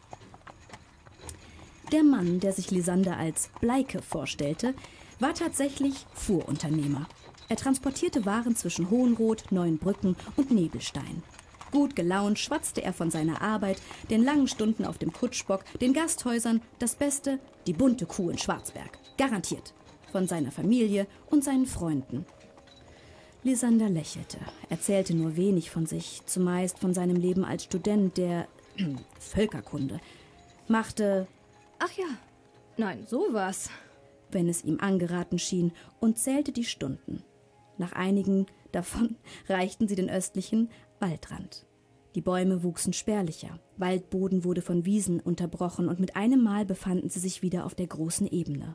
Der Mann, der sich Lysander als Bleike vorstellte, war tatsächlich Fuhrunternehmer. Er transportierte Waren zwischen Hohenrot, Neuenbrücken und Nebelstein. Gut gelaunt schwatzte er von seiner Arbeit, den langen Stunden auf dem Kutschbock, den Gasthäusern, das Beste, die bunte Kuh in Schwarzberg. Garantiert. Von seiner Familie und seinen Freunden. Lysander lächelte, erzählte nur wenig von sich, zumeist von seinem Leben als Student der äh, Völkerkunde. Machte, ach ja, nein, sowas, wenn es ihm angeraten schien, und zählte die Stunden. Nach einigen davon reichten sie den östlichen Waldrand. Die Bäume wuchsen spärlicher, Waldboden wurde von Wiesen unterbrochen und mit einem Mal befanden sie sich wieder auf der großen Ebene.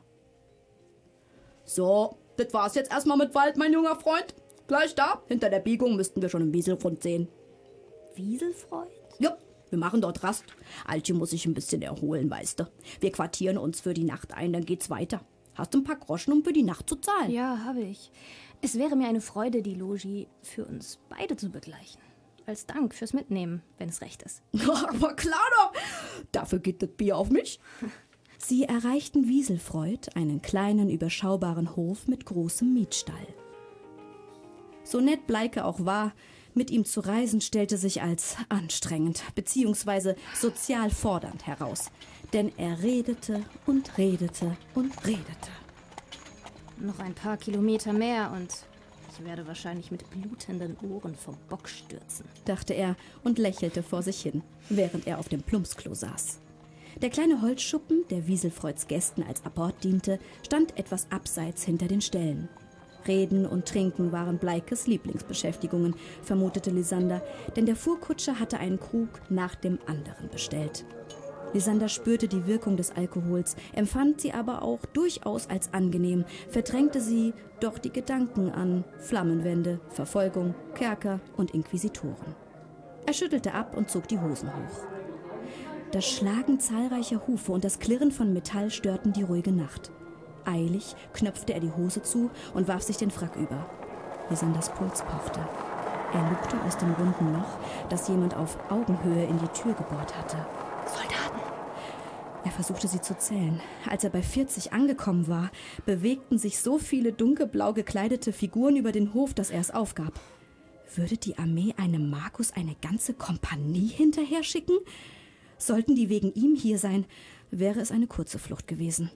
So, das war's jetzt erstmal mit Wald, mein junger Freund. Gleich da, hinter der Biegung, müssten wir schon im Wieselfront sehen. Wieselfreund? Ja, wir machen dort Rast. Altje muss sich ein bisschen erholen, weißt du. Wir quartieren uns für die Nacht ein, dann geht's weiter. Hast du ein paar Groschen, um für die Nacht zu zahlen? Ja, habe ich. Es wäre mir eine Freude, die Logi für uns beide zu begleichen. Als Dank fürs Mitnehmen, wenn es recht ist. Aber klar doch. Dafür geht das Bier auf mich. Sie erreichten Wieselfreuth, einen kleinen, überschaubaren Hof mit großem Mietstall. So nett Bleike auch war, mit ihm zu reisen stellte sich als anstrengend bzw. sozial fordernd heraus. Denn er redete und redete und redete. Noch ein paar Kilometer mehr und ich werde wahrscheinlich mit blutenden Ohren vom Bock stürzen, dachte er und lächelte vor sich hin, während er auf dem Plumpsklo saß. Der kleine Holzschuppen, der Wieselfreuths Gästen als Apport diente, stand etwas abseits hinter den Ställen. Reden und Trinken waren Bleikes Lieblingsbeschäftigungen, vermutete Lysander, denn der Fuhrkutscher hatte einen Krug nach dem anderen bestellt. Lysander spürte die Wirkung des Alkohols, empfand sie aber auch durchaus als angenehm, verdrängte sie doch die Gedanken an Flammenwände, Verfolgung, Kerker und Inquisitoren. Er schüttelte ab und zog die Hosen hoch. Das Schlagen zahlreicher Hufe und das Klirren von Metall störten die ruhige Nacht. Eilig knöpfte er die Hose zu und warf sich den Frack über. Lysanders Puls pochte. Er lugte aus dem runden Loch, das jemand auf Augenhöhe in die Tür gebohrt hatte. Soldaten! Er versuchte sie zu zählen. Als er bei vierzig angekommen war, bewegten sich so viele dunkelblau gekleidete Figuren über den Hof, dass er es aufgab. Würde die Armee einem Magus eine ganze Kompanie hinterher schicken? Sollten die wegen ihm hier sein, wäre es eine kurze Flucht gewesen.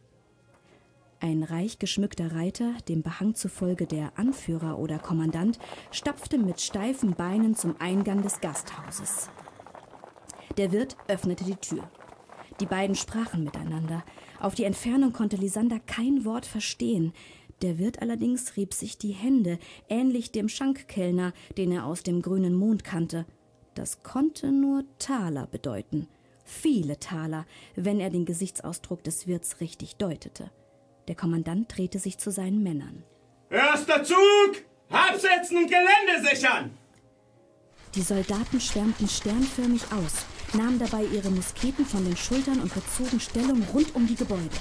Ein reich geschmückter Reiter, dem Behang zufolge der Anführer oder Kommandant, stapfte mit steifen Beinen zum Eingang des Gasthauses. Der Wirt öffnete die Tür. Die beiden sprachen miteinander. Auf die Entfernung konnte Lysander kein Wort verstehen. Der Wirt allerdings rieb sich die Hände, ähnlich dem Schankkellner, den er aus dem grünen Mond kannte. Das konnte nur Taler bedeuten. Viele Taler, wenn er den Gesichtsausdruck des Wirts richtig deutete. Der Kommandant drehte sich zu seinen Männern. Erster Zug! Absetzen und Gelände sichern! Die Soldaten schwärmten sternförmig aus, nahmen dabei ihre Musketen von den Schultern und bezogen Stellung rund um die Gebäude.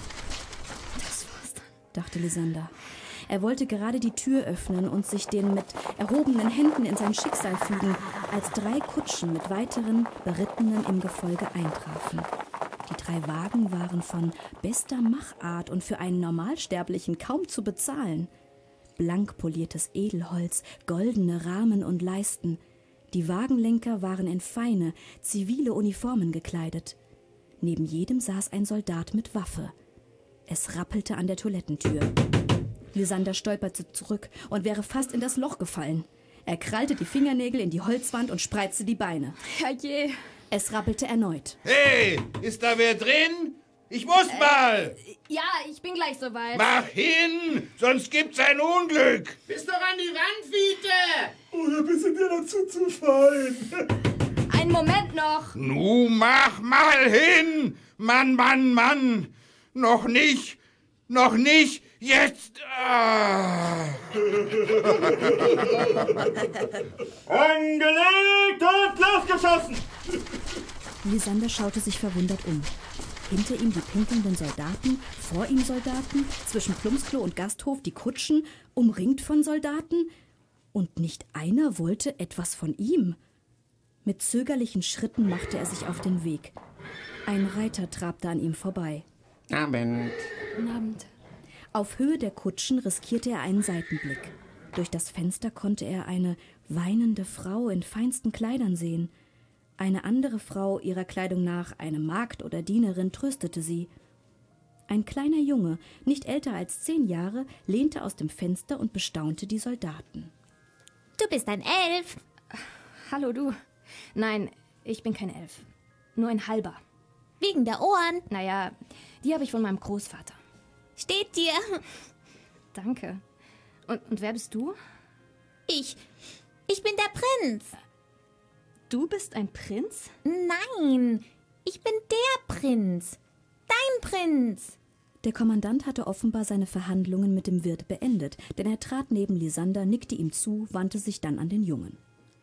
Das war's dann, dachte Lysander. Er wollte gerade die Tür öffnen und sich den mit erhobenen Händen in sein Schicksal fügen, als drei Kutschen mit weiteren Berittenen im Gefolge eintrafen. Die drei Wagen waren von bester Machart und für einen Normalsterblichen kaum zu bezahlen. Blank poliertes Edelholz, goldene Rahmen und Leisten. Die Wagenlenker waren in feine, zivile Uniformen gekleidet. Neben jedem saß ein Soldat mit Waffe. Es rappelte an der Toilettentür. Lysander stolperte zurück und wäre fast in das Loch gefallen. Er krallte die Fingernägel in die Holzwand und spreizte die Beine. Herrje! Es rappelte erneut. Hey, ist da wer drin? Ich muss äh, mal! Ja, ich bin gleich soweit. Mach hin, sonst gibt's ein Unglück! Bist doch an die Wand, Fiete! Oder bist du dir dazu zu fein? Einen Moment noch! Nu, mach mal hin! Mann, Mann, Mann! Noch nicht! Noch nicht! Jetzt! Ah. Angelegt und losgeschossen! Lysander schaute sich verwundert um. Hinter ihm die pinkelnden Soldaten, vor ihm Soldaten, zwischen Plumpsklo und Gasthof die Kutschen, umringt von Soldaten. Und nicht einer wollte etwas von ihm. Mit zögerlichen Schritten machte er sich auf den Weg. Ein Reiter trabte an ihm vorbei. Abend. Guten Abend. Auf Höhe der Kutschen riskierte er einen Seitenblick. Durch das Fenster konnte er eine weinende Frau in feinsten Kleidern sehen. Eine andere Frau, ihrer Kleidung nach eine Magd oder Dienerin, tröstete sie. Ein kleiner Junge, nicht älter als zehn Jahre, lehnte aus dem Fenster und bestaunte die Soldaten. Du bist ein Elf. Hallo, du. Nein, ich bin kein Elf. Nur ein halber. Wegen der Ohren? Naja, die habe ich von meinem Großvater. Steht dir. Danke. Und, und wer bist du? Ich. Ich bin der Prinz. Du bist ein Prinz? Nein, ich bin der Prinz. Dein Prinz. Der Kommandant hatte offenbar seine Verhandlungen mit dem Wirt beendet, denn er trat neben Lysander, nickte ihm zu, wandte sich dann an den Jungen.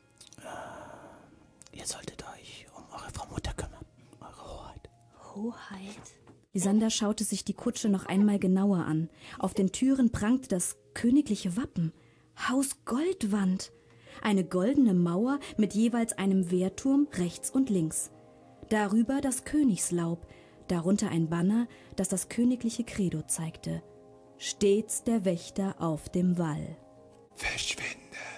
Ihr solltet euch um eure Frau Mutter kümmern, eure Hoheit. Hoheit? Lysander schaute sich die Kutsche noch einmal genauer an. Auf den Türen prangte das königliche Wappen. Haus Goldwand. Eine goldene Mauer mit jeweils einem Wehrturm rechts und links. Darüber das Königslaub, darunter ein Banner, das das königliche Credo zeigte. Stets der Wächter auf dem Wall. Verschwinde.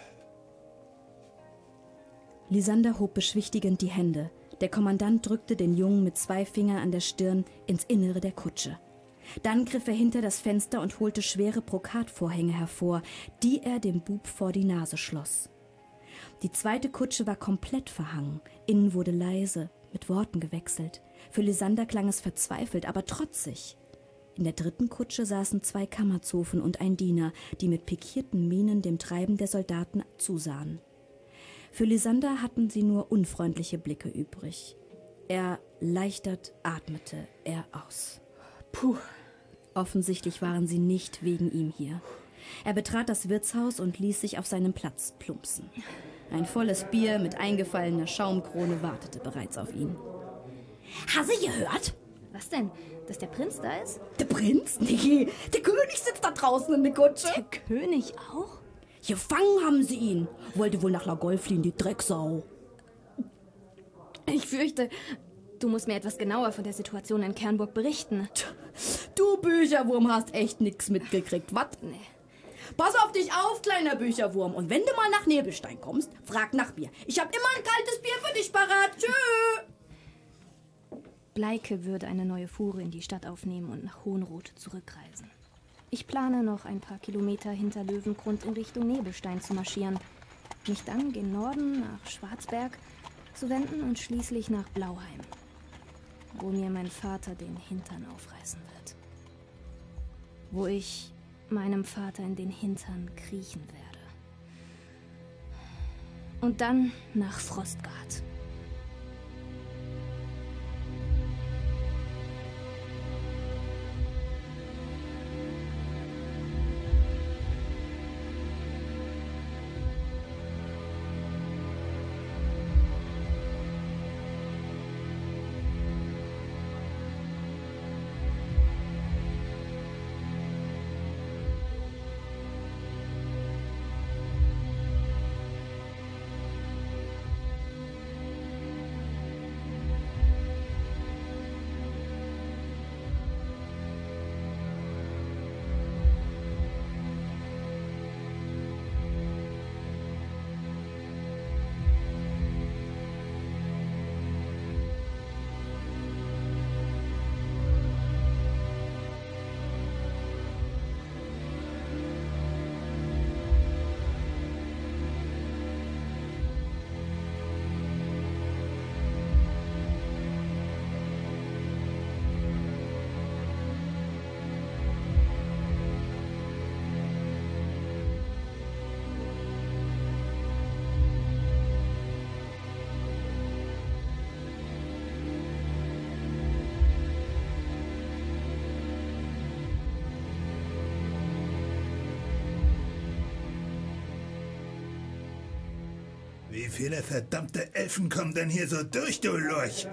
Lysander hob beschwichtigend die Hände. Der Kommandant drückte den Jungen mit zwei Fingern an der Stirn ins Innere der Kutsche. Dann griff er hinter das Fenster und holte schwere Brokatvorhänge hervor, die er dem Bub vor die Nase schloss. Die zweite Kutsche war komplett verhangen. Innen wurde leise, mit Worten gewechselt. Für Lysander klang es verzweifelt, aber trotzig. In der dritten Kutsche saßen zwei Kammerzofen und ein Diener, die mit pikierten Mienen dem Treiben der Soldaten zusahen. Für Lysander hatten sie nur unfreundliche Blicke übrig. Erleichtert atmete er aus. Puh. Offensichtlich waren sie nicht wegen ihm hier. Er betrat das Wirtshaus und ließ sich auf seinen Platz plumpsen. Ein volles Bier mit eingefallener Schaumkrone wartete bereits auf ihn. Hast du gehört? Was denn? Dass der Prinz da ist? Der Prinz? Nee, der König sitzt da draußen in der Kutsche. Der König auch? Gefangen haben sie ihn. Wollte wohl nach La Golf fliehen, die Drecksau. Ich fürchte, Du musst mir etwas genauer von der Situation in Kernburg berichten. Du Bücherwurm hast echt nix mitgekriegt, was? Nee. Pass auf dich auf, kleiner Bücherwurm. Und wenn du mal nach Nebelstein kommst, frag nach mir. Ich hab immer ein kaltes Bier für dich parat. Tschö. Bleike würde eine neue Fuhre in die Stadt aufnehmen und nach Hohenroth zurückreisen. Ich plane noch ein paar Kilometer hinter Löwengrund in Richtung Nebelstein zu marschieren, mich dann gen Norden nach Schwarzberg zu wenden und schließlich nach Blauheim, wo mir mein Vater den Hintern aufreißen wird. Wo ich meinem Vater in den Hintern kriechen werde. Und dann nach Frostgard. Wie viele verdammte Elfen kommen denn hier so durch, du Lurch?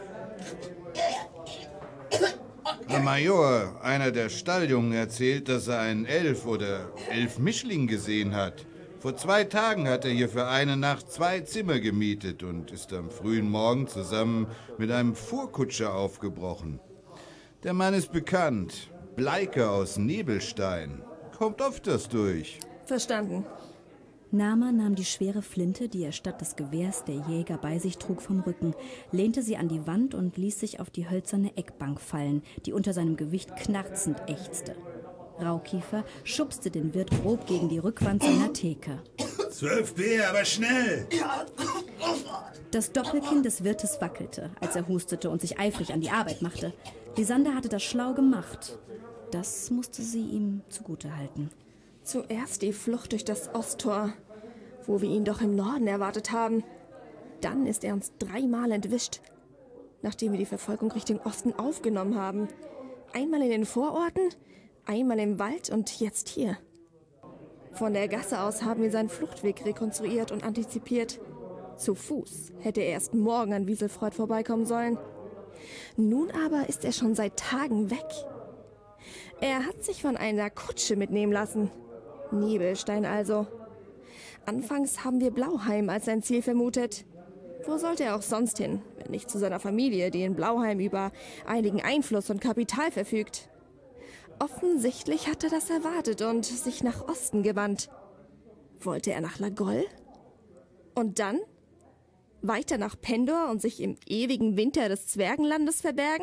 Herr Major, einer der Stalljungen erzählt, dass er einen Elf oder Elf-Mischling gesehen hat. Vor zwei Tagen hat er hier für eine Nacht zwei Zimmer gemietet und ist am frühen Morgen zusammen mit einem Fuhrkutscher aufgebrochen. Der Mann ist bekannt. Bleike aus Nebelstein. Kommt öfters durch. Verstanden. Nama nahm die schwere Flinte, die er statt des Gewehrs der Jäger bei sich trug, vom Rücken, lehnte sie an die Wand und ließ sich auf die hölzerne Eckbank fallen, die unter seinem Gewicht knarzend ächzte. Raukiefer schubste den Wirt grob gegen die Rückwand seiner Theke. Zwölf Bier, aber schnell! Das Doppelkinn des Wirtes wackelte, als er hustete und sich eifrig an die Arbeit machte. Lysander hatte das schlau gemacht. Das musste sie ihm zugutehalten. Zuerst die Flucht durch das Osttor, wo wir ihn doch im Norden erwartet haben. Dann ist er uns dreimal entwischt, nachdem wir die Verfolgung Richtung Osten aufgenommen haben. Einmal in den Vororten, einmal im Wald und jetzt hier. Von der Gasse aus haben wir seinen Fluchtweg rekonstruiert und antizipiert. Zu Fuß hätte er erst morgen an Wieselfreud vorbeikommen sollen. Nun aber ist er schon seit Tagen weg. Er hat sich von einer Kutsche mitnehmen lassen. Nebelstein also. Anfangs haben wir Blauheim als sein Ziel vermutet. Wo sollte er auch sonst hin, wenn nicht zu seiner Familie, die in Blauheim über einigen Einfluss und Kapital verfügt? Offensichtlich hat er das erwartet und sich nach Osten gewandt. Wollte er nach Lagoll? Und dann? Weiter nach Pendor und sich im ewigen Winter des Zwergenlandes verbergen?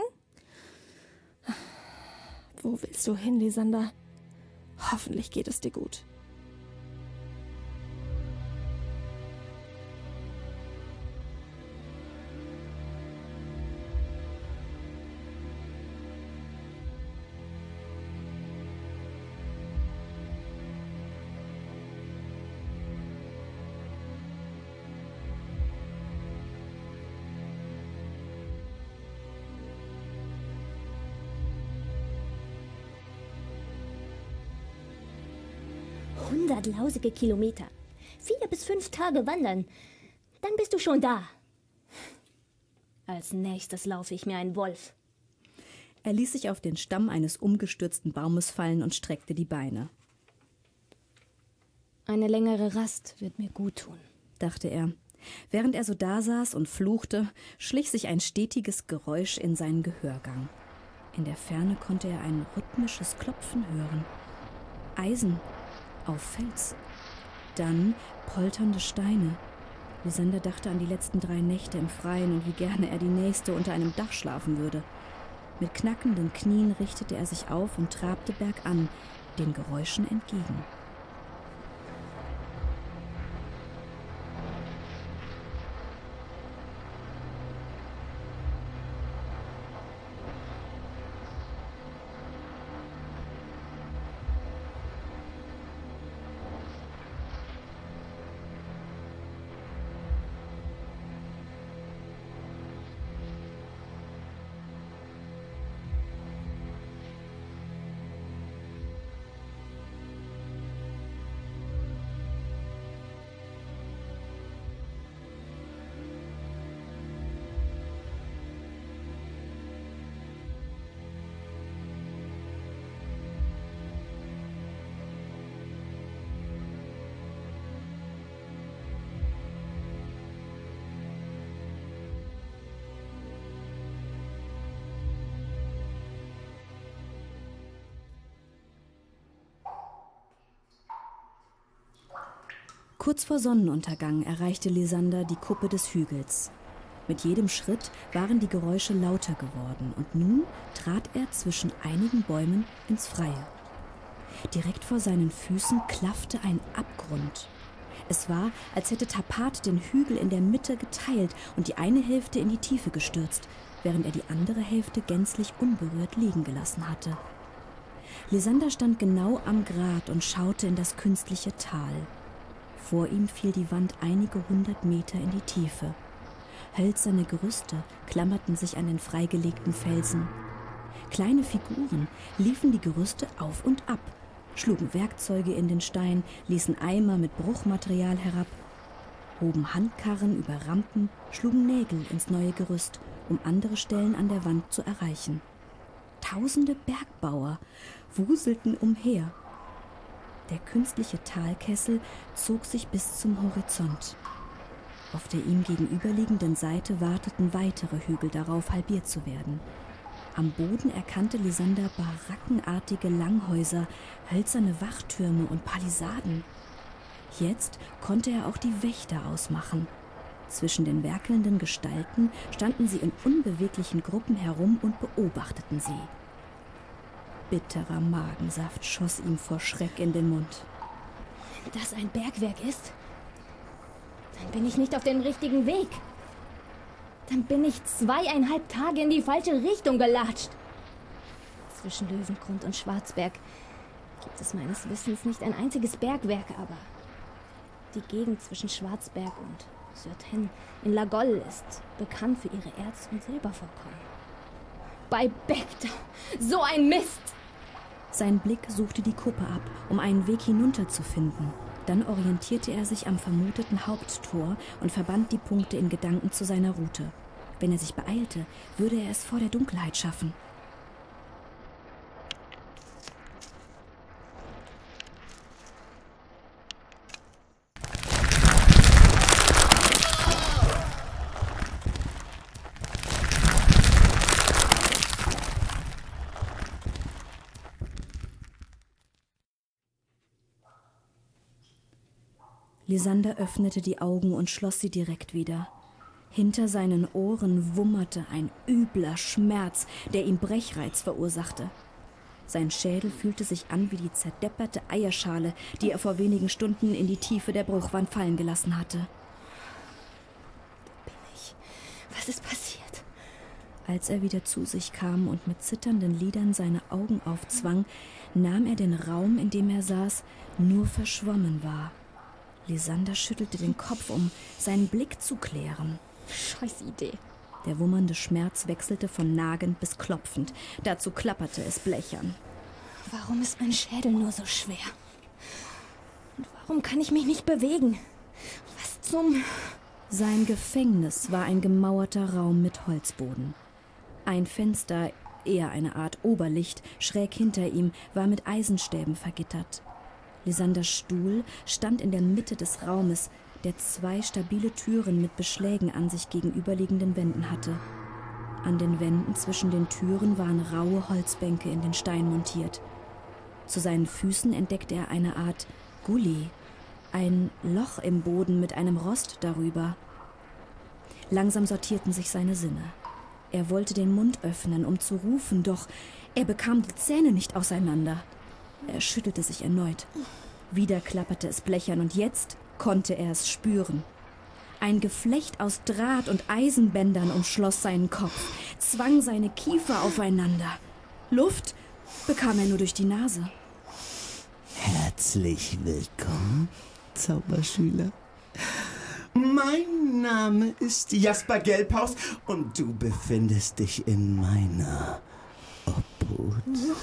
Wo willst du hin, Lysander? Hoffentlich geht es dir gut. hundert lausige Kilometer. Vier bis fünf Tage wandern. Dann bist du schon da. Als nächstes laufe ich mir einen Wolf. Er ließ sich auf den Stamm eines umgestürzten Baumes fallen und streckte die Beine. Eine längere Rast wird mir gut tun, dachte er. Während er so dasaß und fluchte, schlich sich ein stetiges Geräusch in seinen Gehörgang. In der Ferne konnte er ein rhythmisches Klopfen hören. Eisen auf Fels. Dann polternde Steine. Lysander dachte an die letzten drei Nächte im Freien und wie gerne er die nächste unter einem Dach schlafen würde. Mit knackenden Knien richtete er sich auf und trabte bergan, den Geräuschen entgegen. Kurz vor Sonnenuntergang erreichte Lysander die Kuppe des Hügels. Mit jedem Schritt waren die Geräusche lauter geworden und nun trat er zwischen einigen Bäumen ins Freie. Direkt vor seinen Füßen klaffte ein Abgrund. Es war, als hätte Tapat den Hügel in der Mitte geteilt und die eine Hälfte in die Tiefe gestürzt, während er die andere Hälfte gänzlich unberührt liegen gelassen hatte. Lysander stand genau am Grat und schaute in das künstliche Tal. Vor ihm fiel die Wand einige hundert Meter in die Tiefe. Hölzerne Gerüste klammerten sich an den freigelegten Felsen. Kleine Figuren liefen die Gerüste auf und ab, schlugen Werkzeuge in den Stein, ließen Eimer mit Bruchmaterial herab, hoben Handkarren über Rampen, schlugen Nägel ins neue Gerüst, um andere Stellen an der Wand zu erreichen. Tausende Bergbauer wuselten umher. Der künstliche Talkessel zog sich bis zum Horizont. Auf der ihm gegenüberliegenden Seite warteten weitere Hügel darauf, halbiert zu werden. Am Boden erkannte Lysander barackenartige Langhäuser, hölzerne Wachtürme und Palisaden. Jetzt konnte er auch die Wächter ausmachen. Zwischen den werkelnden Gestalten standen sie in unbeweglichen Gruppen herum und beobachteten sie. Bitterer Magensaft schoss ihm vor Schreck in den Mund. Wenn das ein Bergwerk ist, dann bin ich nicht auf dem richtigen Weg. Dann bin ich zweieinhalb Tage in die falsche Richtung gelatscht. Zwischen Löwengrund und Schwarzberg gibt es meines Wissens nicht ein einziges Bergwerk, aber die Gegend zwischen Schwarzberg und Syrten in Lagolle ist bekannt für ihre Erz- und Silbervorkommen. Bei Bekta, so ein Mist! Sein Blick suchte die Kuppe ab, um einen Weg hinunter zu finden. Dann orientierte er sich am vermuteten Haupttor und verband die Punkte in Gedanken zu seiner Route. Wenn er sich beeilte, würde er es vor der Dunkelheit schaffen. Lysander öffnete die Augen und schloss sie direkt wieder. Hinter seinen Ohren wummerte ein übler Schmerz, der ihm Brechreiz verursachte. Sein Schädel fühlte sich an wie die zerdepperte Eierschale, die er vor wenigen Stunden in die Tiefe der Bruchwand fallen gelassen hatte. Bin ich? Was ist passiert? Als er wieder zu sich kam und mit zitternden Lidern seine Augen aufzwang, nahm er den Raum, in dem er saß, nur verschwommen wahr. Lysander schüttelte den Kopf, um seinen Blick zu klären. Scheiß Idee. Der wummernde Schmerz wechselte von nagend bis klopfend. Dazu klapperte es blechern. Warum ist mein Schädel nur so schwer? Und warum kann ich mich nicht bewegen? Was zum... Sein Gefängnis war ein gemauerter Raum mit Holzboden. Ein Fenster, eher eine Art Oberlicht, schräg hinter ihm, war mit Eisenstäben vergittert. Lysanders Stuhl stand in der Mitte des Raumes, der zwei stabile Türen mit Beschlägen an sich gegenüberliegenden Wänden hatte. An den Wänden zwischen den Türen waren raue Holzbänke in den Stein montiert. Zu seinen Füßen entdeckte er eine Art Gully, ein Loch im Boden mit einem Rost darüber. Langsam sortierten sich seine Sinne. Er wollte den Mund öffnen, um zu rufen, doch er bekam die Zähne nicht auseinander. Er schüttelte sich erneut. Wieder klapperte es blechern und jetzt konnte er es spüren. Ein Geflecht aus Draht und Eisenbändern umschloss seinen Kopf, zwang seine Kiefer aufeinander. Luft bekam er nur durch die Nase. Herzlich willkommen, Zauberschüler. Mein Name ist Jasper Gelbhaus und du befindest dich in meiner Obhut.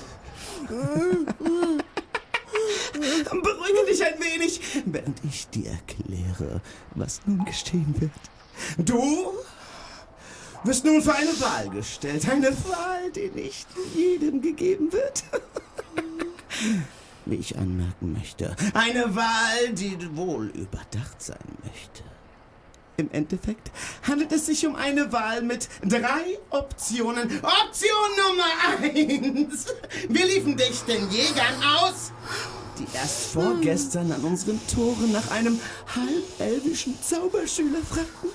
Beruhige dich ein wenig, während ich dir erkläre, was nun geschehen wird. Du wirst nun vor eine Wahl gestellt. Eine Wahl, die nicht jedem gegeben wird. Wie ich anmerken möchte. Eine Wahl, die wohl überdacht sein möchte. Im Endeffekt handelt es sich um eine Wahl mit drei Optionen. Option Nummer eins. Wir liefen dich den Jägern aus, die erst vorgestern an unseren Toren nach einem halbelvischen Zauberschüler fragten.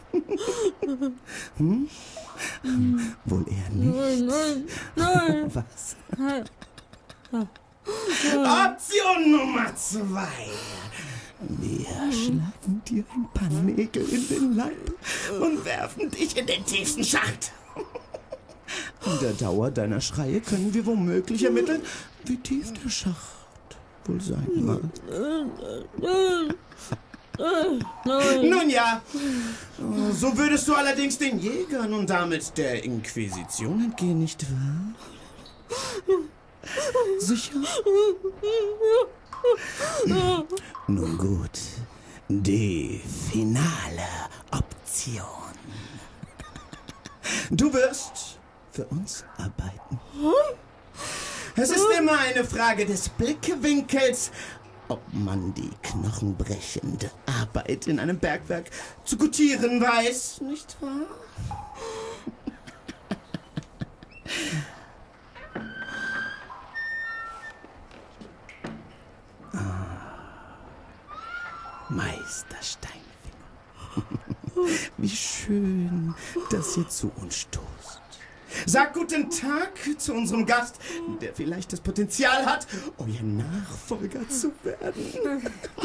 Hm? Hm. Wohl eher nicht. Nein, nein. Was? Option Nummer zwei. Wir schlagen dir ein paar Nägel in den Leib und werfen dich in den tiefsten Schacht. An der Dauer deiner Schreie können wir womöglich ermitteln, wie tief der Schacht wohl sein mag. Nun ja, so würdest du allerdings den Jägern und damit der Inquisition entgehen, nicht wahr? Sicher? Nun gut, die finale Option. Du wirst für uns arbeiten. Es ist immer eine Frage des Blickwinkels, ob man die knochenbrechende Arbeit in einem Bergwerk zu gutieren weiß, nicht wahr? Meister Steinfinger. Wie schön, dass ihr zu uns stoßt. Sag guten Tag zu unserem Gast, der vielleicht das Potenzial hat, euer Nachfolger zu werden.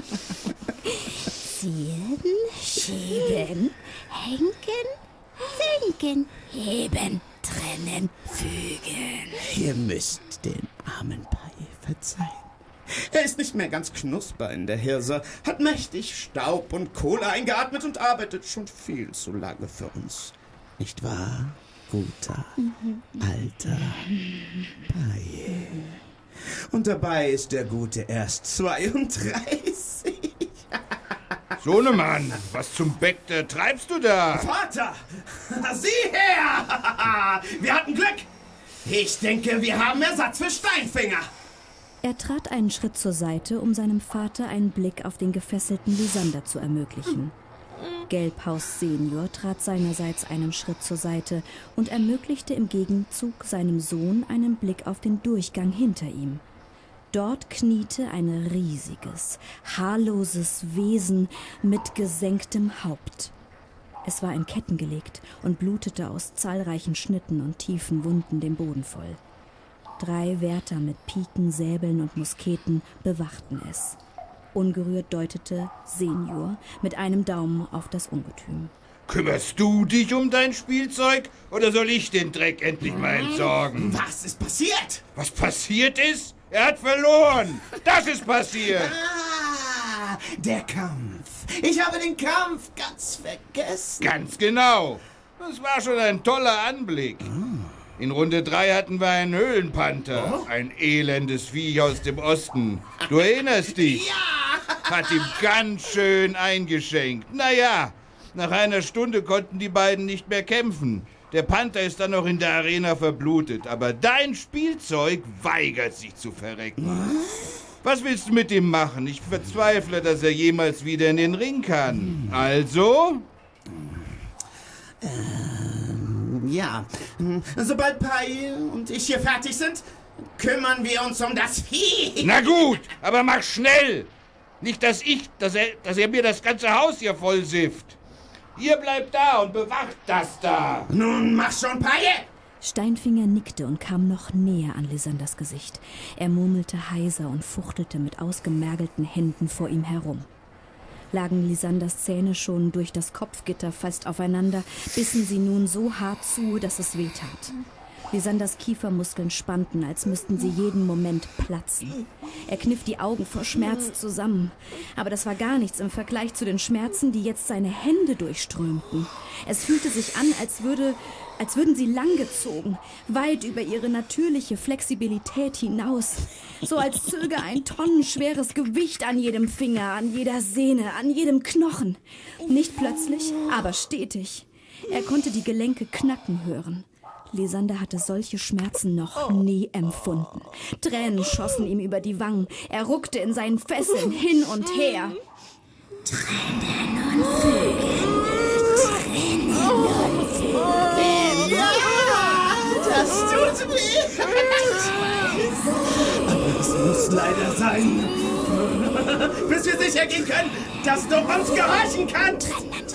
Ziehen, schieben, henken, senken, heben, trennen, fügen. Ihr müsst den armen Pai verzeihen. Er ist nicht mehr ganz knusper in der Hirse, hat mächtig Staub und Kohle eingeatmet und arbeitet schon viel zu lange für uns. Nicht wahr, guter, alter Pai? Und dabei ist der Gute erst zweiunddreißig. Sohnemann, was zum Bäckte treibst du da? Vater, sieh her! Wir hatten Glück. Ich denke, wir haben Ersatz für Steinfinger. Er trat einen Schritt zur Seite, um seinem Vater einen Blick auf den gefesselten Lysander zu ermöglichen. Gelbhaus Senior trat seinerseits einen Schritt zur Seite und ermöglichte im Gegenzug seinem Sohn einen Blick auf den Durchgang hinter ihm. Dort kniete ein riesiges, haarloses Wesen mit gesenktem Haupt. Es war in Ketten gelegt und blutete aus zahlreichen Schnitten und tiefen Wunden den Boden voll. Drei Wärter mit Piken, Säbeln und Musketen bewachten es. Ungerührt deutete Senior mit einem Daumen auf das Ungetüm. Kümmerst du dich um dein Spielzeug oder soll ich den Dreck endlich mal entsorgen? Was ist passiert? Was passiert ist? Er hat verloren. Das ist passiert. Ah, der Kampf. Ich habe den Kampf ganz vergessen. Ganz genau. Das war schon ein toller Anblick. In Runde drei hatten wir einen Höhlenpanther. Oh? Ein elendes Viech aus dem Osten. Du erinnerst dich? Ja! Hat ihm ganz schön eingeschenkt. Naja, nach einer Stunde konnten die beiden nicht mehr kämpfen. Der Panther ist dann noch in der Arena verblutet. Aber dein Spielzeug weigert sich zu verrecken. Was willst du mit ihm machen? Ich verzweifle, dass er jemals wieder in den Ring kann. Also? Ähm, ja. Sobald Pai und ich hier fertig sind, kümmern wir uns um das Vieh. Na gut, aber mach schnell. Nicht, dass ich, dass er, dass er mir das ganze Haus hier voll sifft. Ihr bleibt da und bewacht das da. Nun mach schon, Pai. Steinfinger nickte und kam noch näher an Lysanders Gesicht. Er murmelte heiser und fuchtelte mit ausgemergelten Händen vor ihm herum. Lagen Lysanders Zähne schon durch das Kopfgitter fest aufeinander, bissen sie nun so hart zu, dass es wehtat. Lysanders Kiefermuskeln spannten, als müssten sie jeden Moment platzen. Er kniff die Augen vor Schmerz zusammen. Aber das war gar nichts im Vergleich zu den Schmerzen, die jetzt seine Hände durchströmten. Es fühlte sich an, als würde, als würden sie langgezogen, weit über ihre natürliche Flexibilität hinaus. So als zöge ein tonnenschweres Gewicht an jedem Finger, an jeder Sehne, an jedem Knochen. Nicht plötzlich, aber stetig. Er konnte die Gelenke knacken hören. Lysander hatte solche Schmerzen noch nie empfunden. Tränen schossen ihm über die Wangen. Er ruckte in seinen Fesseln hin und her. Trennen und fügen. Trennen und fügen. Ja, das tut weh. Aber es muss leider sein. Bis wir sicher gehen können, dass du uns gehorchen kannst.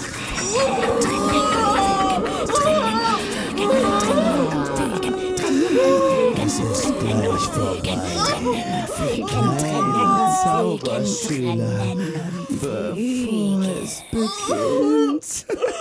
Es ist gleich vorbei. Mein Zauberschüler, bevor es beginnt.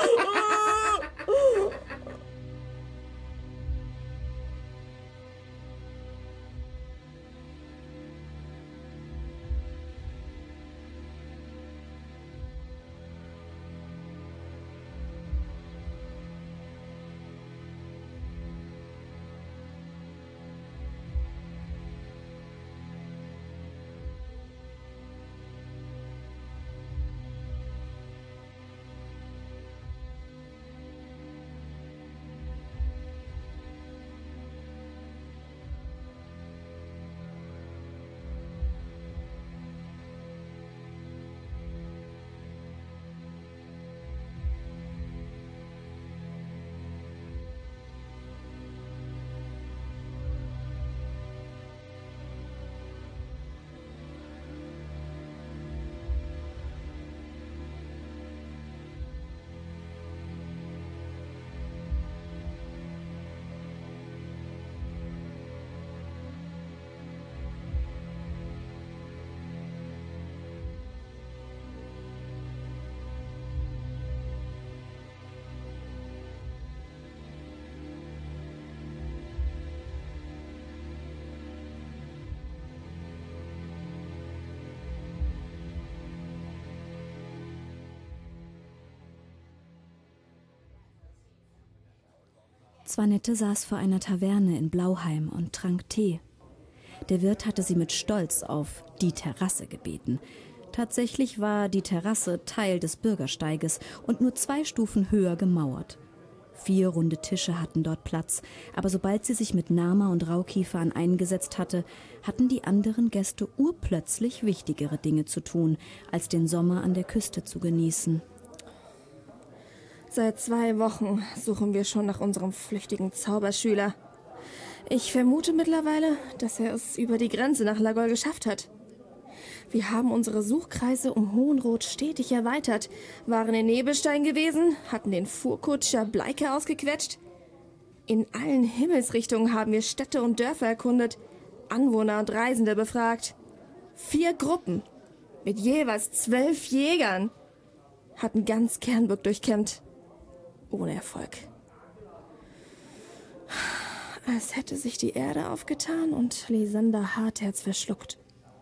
Zwanette saß vor einer Taverne in Blauheim und trank Tee. Der Wirt hatte sie mit Stolz auf die Terrasse gebeten. Tatsächlich war die Terrasse Teil des Bürgersteiges und nur zwei Stufen höher gemauert. Vier runde Tische hatten dort Platz, aber sobald sie sich mit Nama und Rauchkiefer an einen gesetzt hatte, hatten die anderen Gäste urplötzlich wichtigere Dinge zu tun, als den Sommer an der Küste zu genießen. Seit zwei Wochen suchen wir schon nach unserem flüchtigen Zauberschüler. Ich vermute mittlerweile, dass er es über die Grenze nach Lagol geschafft hat. Wir haben unsere Suchkreise um Hohenrot stetig erweitert, waren in Nebelstein gewesen, hatten den Fuhrkutscher Bleike ausgequetscht. In allen Himmelsrichtungen haben wir Städte und Dörfer erkundet, Anwohner und Reisende befragt. Vier Gruppen mit jeweils zwölf Jägern hatten ganz Kernburg durchkämmt. Ohne Erfolg. Als hätte sich die Erde aufgetan und Lysander Hartherz verschluckt.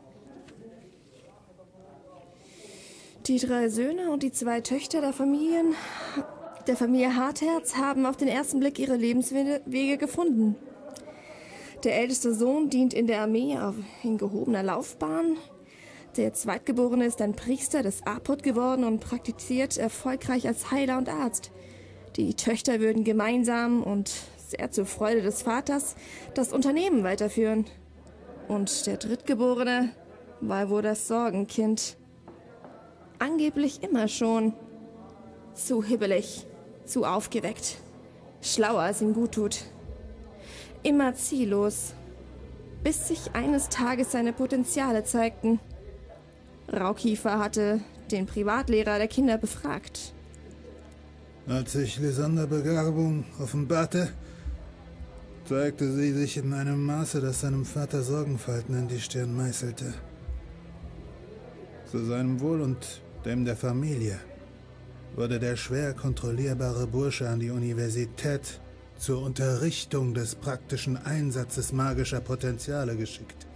Die drei Söhne und die zwei Töchter der Familien, der Familie Hartherz haben auf den ersten Blick ihre Lebenswege gefunden. Der älteste Sohn dient in der Armee auf, in gehobener Laufbahn. Der Zweitgeborene ist ein Priester des Apod geworden und praktiziert erfolgreich als Heiler und Arzt. Die Töchter würden gemeinsam und sehr zur Freude des Vaters das Unternehmen weiterführen. Und der Drittgeborene war wohl das Sorgenkind. Angeblich immer schon. Zu hibbelig, zu aufgeweckt. Schlauer, als ihm gut tut. Immer ziellos. Bis sich eines Tages seine Potenziale zeigten. Raukiefer hatte den Privatlehrer der Kinder befragt. Als sich Lysander Begabung offenbarte, zeigte sie sich in einem Maße, das seinem Vater Sorgenfalten in die Stirn meißelte. Zu seinem Wohl und dem der Familie wurde der schwer kontrollierbare Bursche an die Universität zur Unterrichtung des praktischen Einsatzes magischer Potenziale geschickt.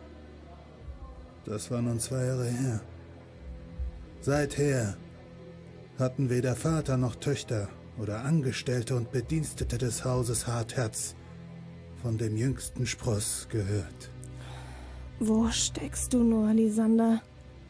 Das war nun zwei Jahre her. Seither hatten weder Vater noch Töchter oder Angestellte und Bedienstete des Hauses Hartherz von dem jüngsten Spross gehört. Wo steckst du nur, Lysander?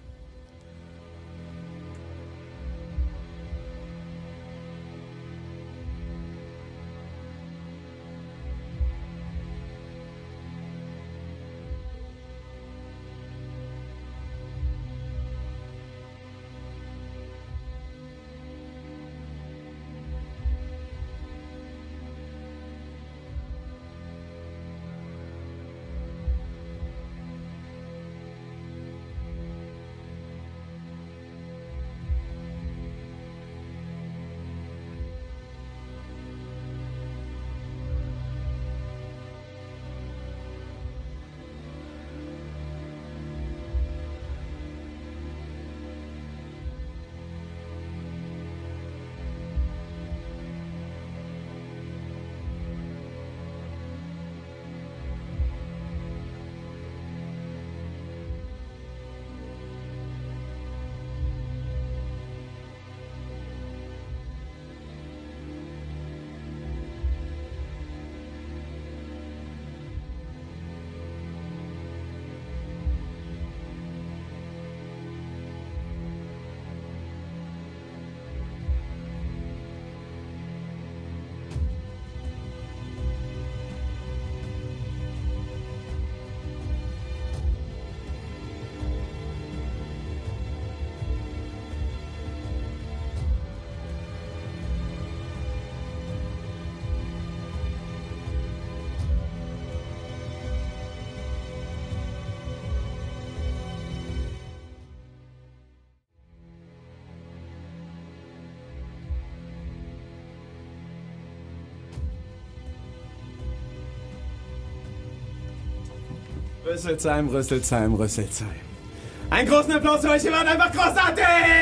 Rüsselsheim, Rüsselsheim, Rüsselsheim. Einen großen Applaus für euch, ihr wart einfach großartig!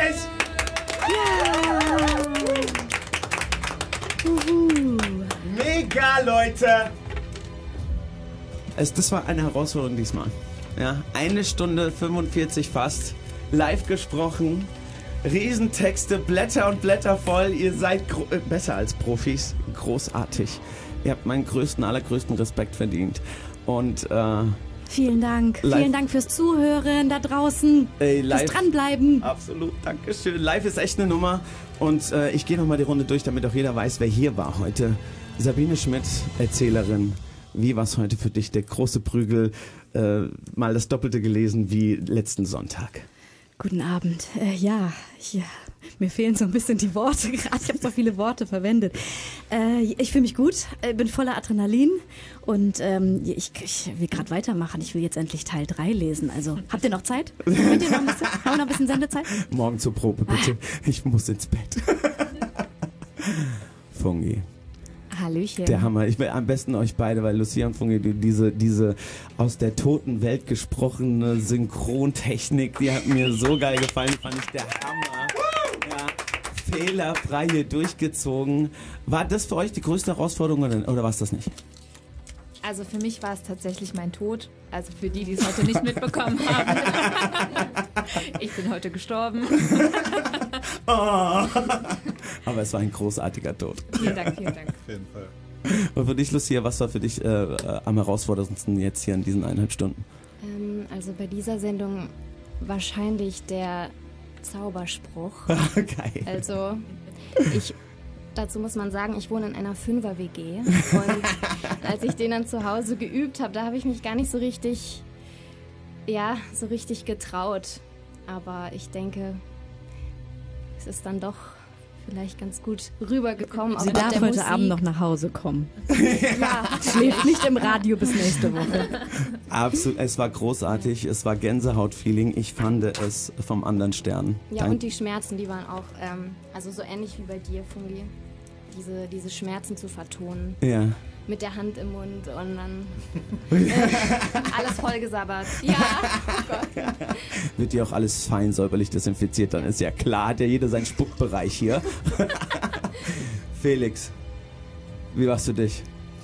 Ja! Uhu. Mega, Leute! Es, das war eine Herausforderung diesmal. Ja, eine Stunde fünfundvierzig fast, live gesprochen, Riesentexte, Blätter und Blätter voll. Ihr seid äh, besser als Profis, großartig. Ihr habt meinen größten, allergrößten Respekt verdient. Und äh, Vielen Dank. Live. Vielen Dank fürs Zuhören da draußen. Ey, live. Fürs Dranbleiben. Absolut, Dankeschön. Live ist echt eine Nummer. Und äh, ich gehe nochmal die Runde durch, damit auch jeder weiß, wer hier war heute. Sabine Schmidt, Erzählerin. Wie war es heute für dich? Der große Prügel. Äh, mal das Doppelte gelesen wie letzten Sonntag. Guten Abend. Äh, ja, ich, mir fehlen so ein bisschen die Worte gerade. Ich habe so viele Worte verwendet. Äh, ich fühle mich gut, äh, bin voller Adrenalin und ähm, ich, ich will gerade weitermachen. Ich will jetzt endlich Teil drei lesen. Also, habt ihr noch Zeit? Könnt ihr noch ein bisschen, haben wir noch ein bisschen Sendezeit? Morgen zur Probe, bitte. Ich muss ins Bett. Fungi. Hallöchen. Der Hammer. Ich will am besten euch beide, weil Lucia und Fungi, die, diese, diese aus der toten Welt gesprochene Synchrontechnik, die hat mir so geil gefallen. Die fand ich der Hammer. Ja, fehlerfrei hier durchgezogen. War das für euch die größte Herausforderung oder, oder war es das nicht? Also für mich war es tatsächlich mein Tod. Also für die, die es heute nicht mitbekommen haben. Ich bin heute gestorben. Oh. Aber es war ein großartiger Tod. Vielen Dank, vielen Dank. Auf jeden Fall. Und für dich, Lucia, was war für dich äh, am herausforderndsten jetzt hier in diesen eineinhalb Stunden? Ähm, also bei dieser Sendung wahrscheinlich der Zauberspruch. Geil. Also ich... Dazu muss man sagen, ich wohne in einer Fünfer-W G und als ich den dann zu Hause geübt habe, da habe ich mich gar nicht so richtig ja, so richtig getraut. Aber ich denke, es ist dann doch vielleicht ganz gut rübergekommen. Sie darf heute Musik. Abend noch nach Hause kommen. Ja. Schläft nicht im Radio bis nächste Woche. Absolut, es war großartig, es war Gänsehaut-Feeling. Ich fand es vom anderen Stern. Ja, Dank- und die Schmerzen, die waren auch, ähm, also so ähnlich wie bei dir, Fungi. Diese, diese Schmerzen zu vertonen. Ja. Mit der Hand im Mund und dann äh, alles vollgesabbert. Ja, oh Gott. Wird dir auch alles fein säuberlich desinfiziert, dann ist ja klar, hat ja jeder seinen Spuckbereich hier. Felix, wie war's für dich?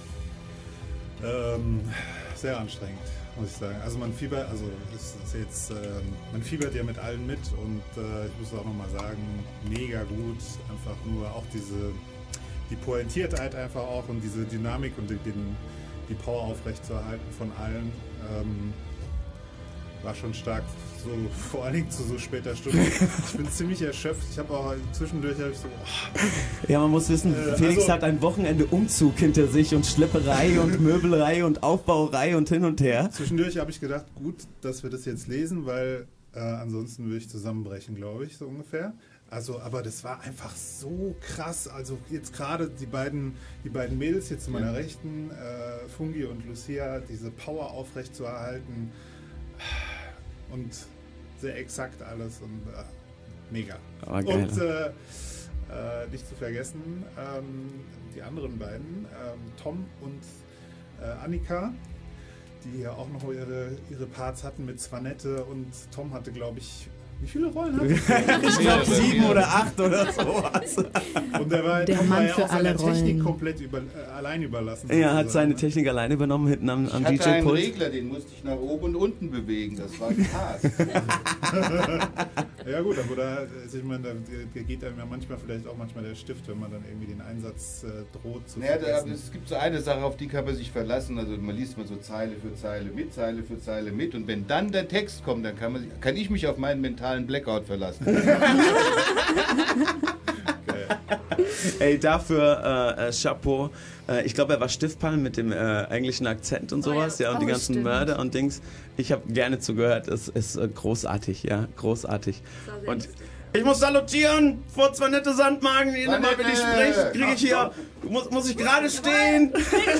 Ähm, sehr anstrengend, muss ich sagen. Also man fiebert, also es ist jetzt, ähm, man fiebert ja mit allen mit und äh, ich muss auch nochmal sagen, mega gut. Einfach nur auch diese, die Pointiertheit einfach auch und diese Dynamik und die, den, die Power aufrechtzuerhalten von allen. Ähm, war schon stark, so vor allen Dingen zu so später Stunde. Ich bin ziemlich erschöpft. Ich habe auch zwischendurch hab ich so. Oh. Ja, man muss wissen, äh, Felix also, hat ein Wochenende Umzug hinter sich und Schlepperei und Möbelei und Aufbauerei und hin und her. Zwischendurch habe ich gedacht, gut, dass wir das jetzt lesen, weil äh, ansonsten würde ich zusammenbrechen, glaube ich, so ungefähr. Also, aber das war einfach so krass. Also jetzt gerade die beiden, die beiden Mädels hier zu meiner ja. Rechten, äh, Fungi und Lucia, diese Power aufrechtzuerhalten. Und sehr exakt alles und äh, mega. Oh, geil. Und äh, äh, nicht zu vergessen, ähm, die anderen beiden, ähm, Tom und äh, Annika, die ja auch noch ihre, ihre Parts hatten mit Svanette und Tom hatte, glaube ich, wie viele Rollen hat er? Ich glaube sieben oder acht oder sowas. Und der war, der Tom Mann war ja für auch seiner alle Technik Rollen. komplett über, äh, allein überlassen. Er hat seine Technik allein übernommen hinten am, am ich hatte einen D J-Pult. Regler, den musste ich nach oben und unten bewegen. Das war krass. Ja gut, aber da, also ich meine, da, da geht einem ja manchmal vielleicht auch manchmal der Stift, wenn man dann irgendwie den Einsatz äh, droht zu naja, vergessen. da, es gibt so eine Sache, auf die kann man sich verlassen. Also man liest mal so Zeile für Zeile mit, Zeile für Zeile mit. Und wenn dann der Text kommt, dann kann, man, kann ich mich auf meinen mentalen Blackout verlassen. Ey, dafür äh, äh, Chapeau. Äh, ich glaube, er war Stiftpalm mit dem äh, englischen Akzent und sowas, oh ja, ja, und oh, die ganzen stimmt. Mörder und Dings. Ich habe gerne zugehört. Es ist äh, großartig, ja, großartig. Und ich muss salutieren vor zwei nette Sandmagen. Jedes Mal, wenn ich spreche, kriege ich hier, muss, muss ich gerade stehen.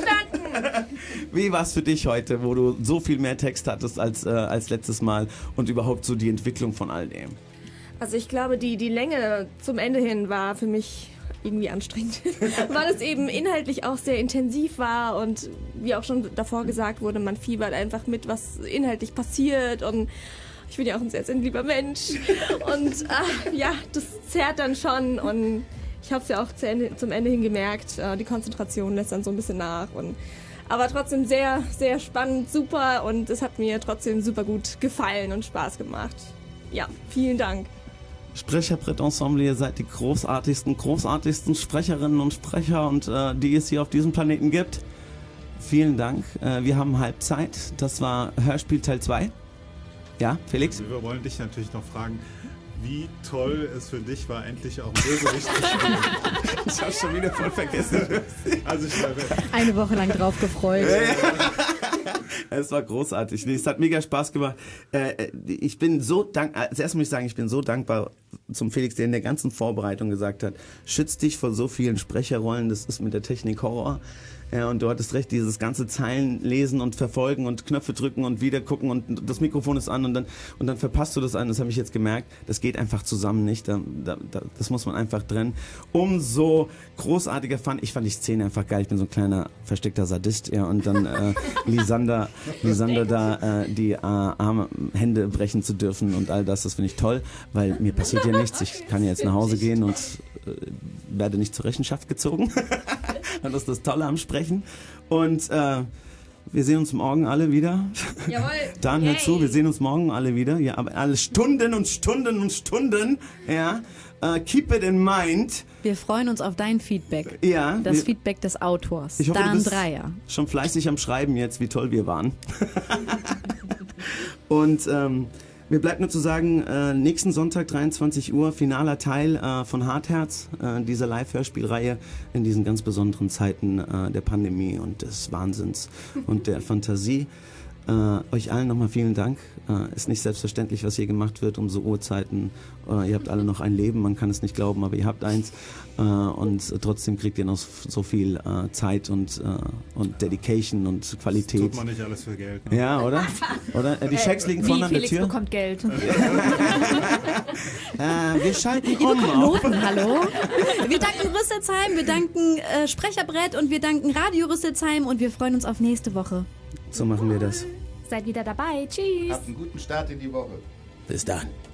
Wie war es für dich heute, wo du so viel mehr Text hattest als, äh, als letztes Mal und überhaupt so die Entwicklung von all dem? Also ich glaube, die, die Länge zum Ende hin war für mich irgendwie anstrengend, weil es eben inhaltlich auch sehr intensiv war und wie auch schon davor gesagt wurde, man fiebert einfach mit, was inhaltlich passiert und ich bin ja auch ein sehr, sehr lieber Mensch und äh, ja, das zerrt dann schon und ich habe es ja auch zu Ende, zum Ende hin gemerkt, äh, die Konzentration lässt dann so ein bisschen nach und aber trotzdem sehr, sehr spannend, super und es hat mir trotzdem super gut gefallen und Spaß gemacht. Ja, vielen Dank. Sprecherbrett-Ensemble, ihr seid die großartigsten, großartigsten Sprecherinnen und Sprecher und äh, die es hier auf diesem Planeten gibt. Vielen Dank. Äh, wir haben Halbzeit. Das war Hörspiel Teil zwei. Ja, Felix? Wir wollen dich natürlich noch fragen, wie toll es für dich war, endlich auch Bösewicht zu spielen. Ich hab's schon wieder voll vergessen. Also ich glaube, eine Woche lang drauf gefreut. Es war großartig. Es hat mega Spaß gemacht. Ich bin so dankbar, als erstes muss ich sagen, ich bin so dankbar zum Felix, der in der ganzen Vorbereitung gesagt hat, schütz dich vor so vielen Sprecherrollen, das ist mit der Technik Horror. Ja, und du hattest recht, dieses ganze Zeilen lesen und verfolgen und Knöpfe drücken und wieder gucken und das Mikrofon ist an und dann, und dann verpasst du das an. Das habe ich jetzt gemerkt. Das geht einfach zusammen nicht. Da, da, das muss man einfach trennen. Umso großartiger fand ich, fand die Szene einfach geil. Ich bin so ein kleiner versteckter Sadist. Ja, und dann äh, Lisander, Lisander da äh, die äh, Arme, Hände brechen zu dürfen und all das, das finde ich toll, weil mir passiert ja nichts. Ich kann ja jetzt nach Hause gehen und äh, werde nicht zur Rechenschaft gezogen. Und das ist das Tolle am Sprechen. Und äh, wir sehen uns morgen alle wieder. Jawohl. Dan, hör zu, wir sehen uns morgen alle wieder. Ja, aber alle Stunden und Stunden und Stunden. Ja. Uh, keep it in mind. Wir freuen uns auf dein Feedback. Ja. Das wir, Feedback des Autors. Ich hoffe, Dan du bist Dreier. Schon fleißig am Schreiben jetzt, wie toll wir waren. Und ähm, mir bleibt nur zu sagen, äh, nächsten Sonntag, dreiundzwanzig Uhr, finaler Teil äh, von Hartherz, äh, dieser Live-Hörspielreihe in diesen ganz besonderen Zeiten äh, der Pandemie und des Wahnsinns und der Fantasie. Äh, euch allen nochmal vielen Dank. Äh, ist nicht selbstverständlich, was hier gemacht wird um so Uhrzeiten. Äh, ihr habt alle noch ein Leben, man kann es nicht glauben, aber ihr habt eins. Äh, und trotzdem kriegt ihr noch so viel äh, Zeit und, äh, und Dedication und Qualität. Das tut man nicht alles für Geld. Ne? Ja, oder? oder? Äh, die Schecks liegen Wie vorne an der Felix Tür. bekommt Geld. äh, wir schalten Liebe um. Konoten, hallo. Wir danken Rüsselsheim, wir danken äh, Sprecherbrett und wir danken Radio Rüsselsheim und wir freuen uns auf nächste Woche. So machen wir das. Seid wieder dabei. Tschüss. Habt einen guten Start in die Woche. Bis dann.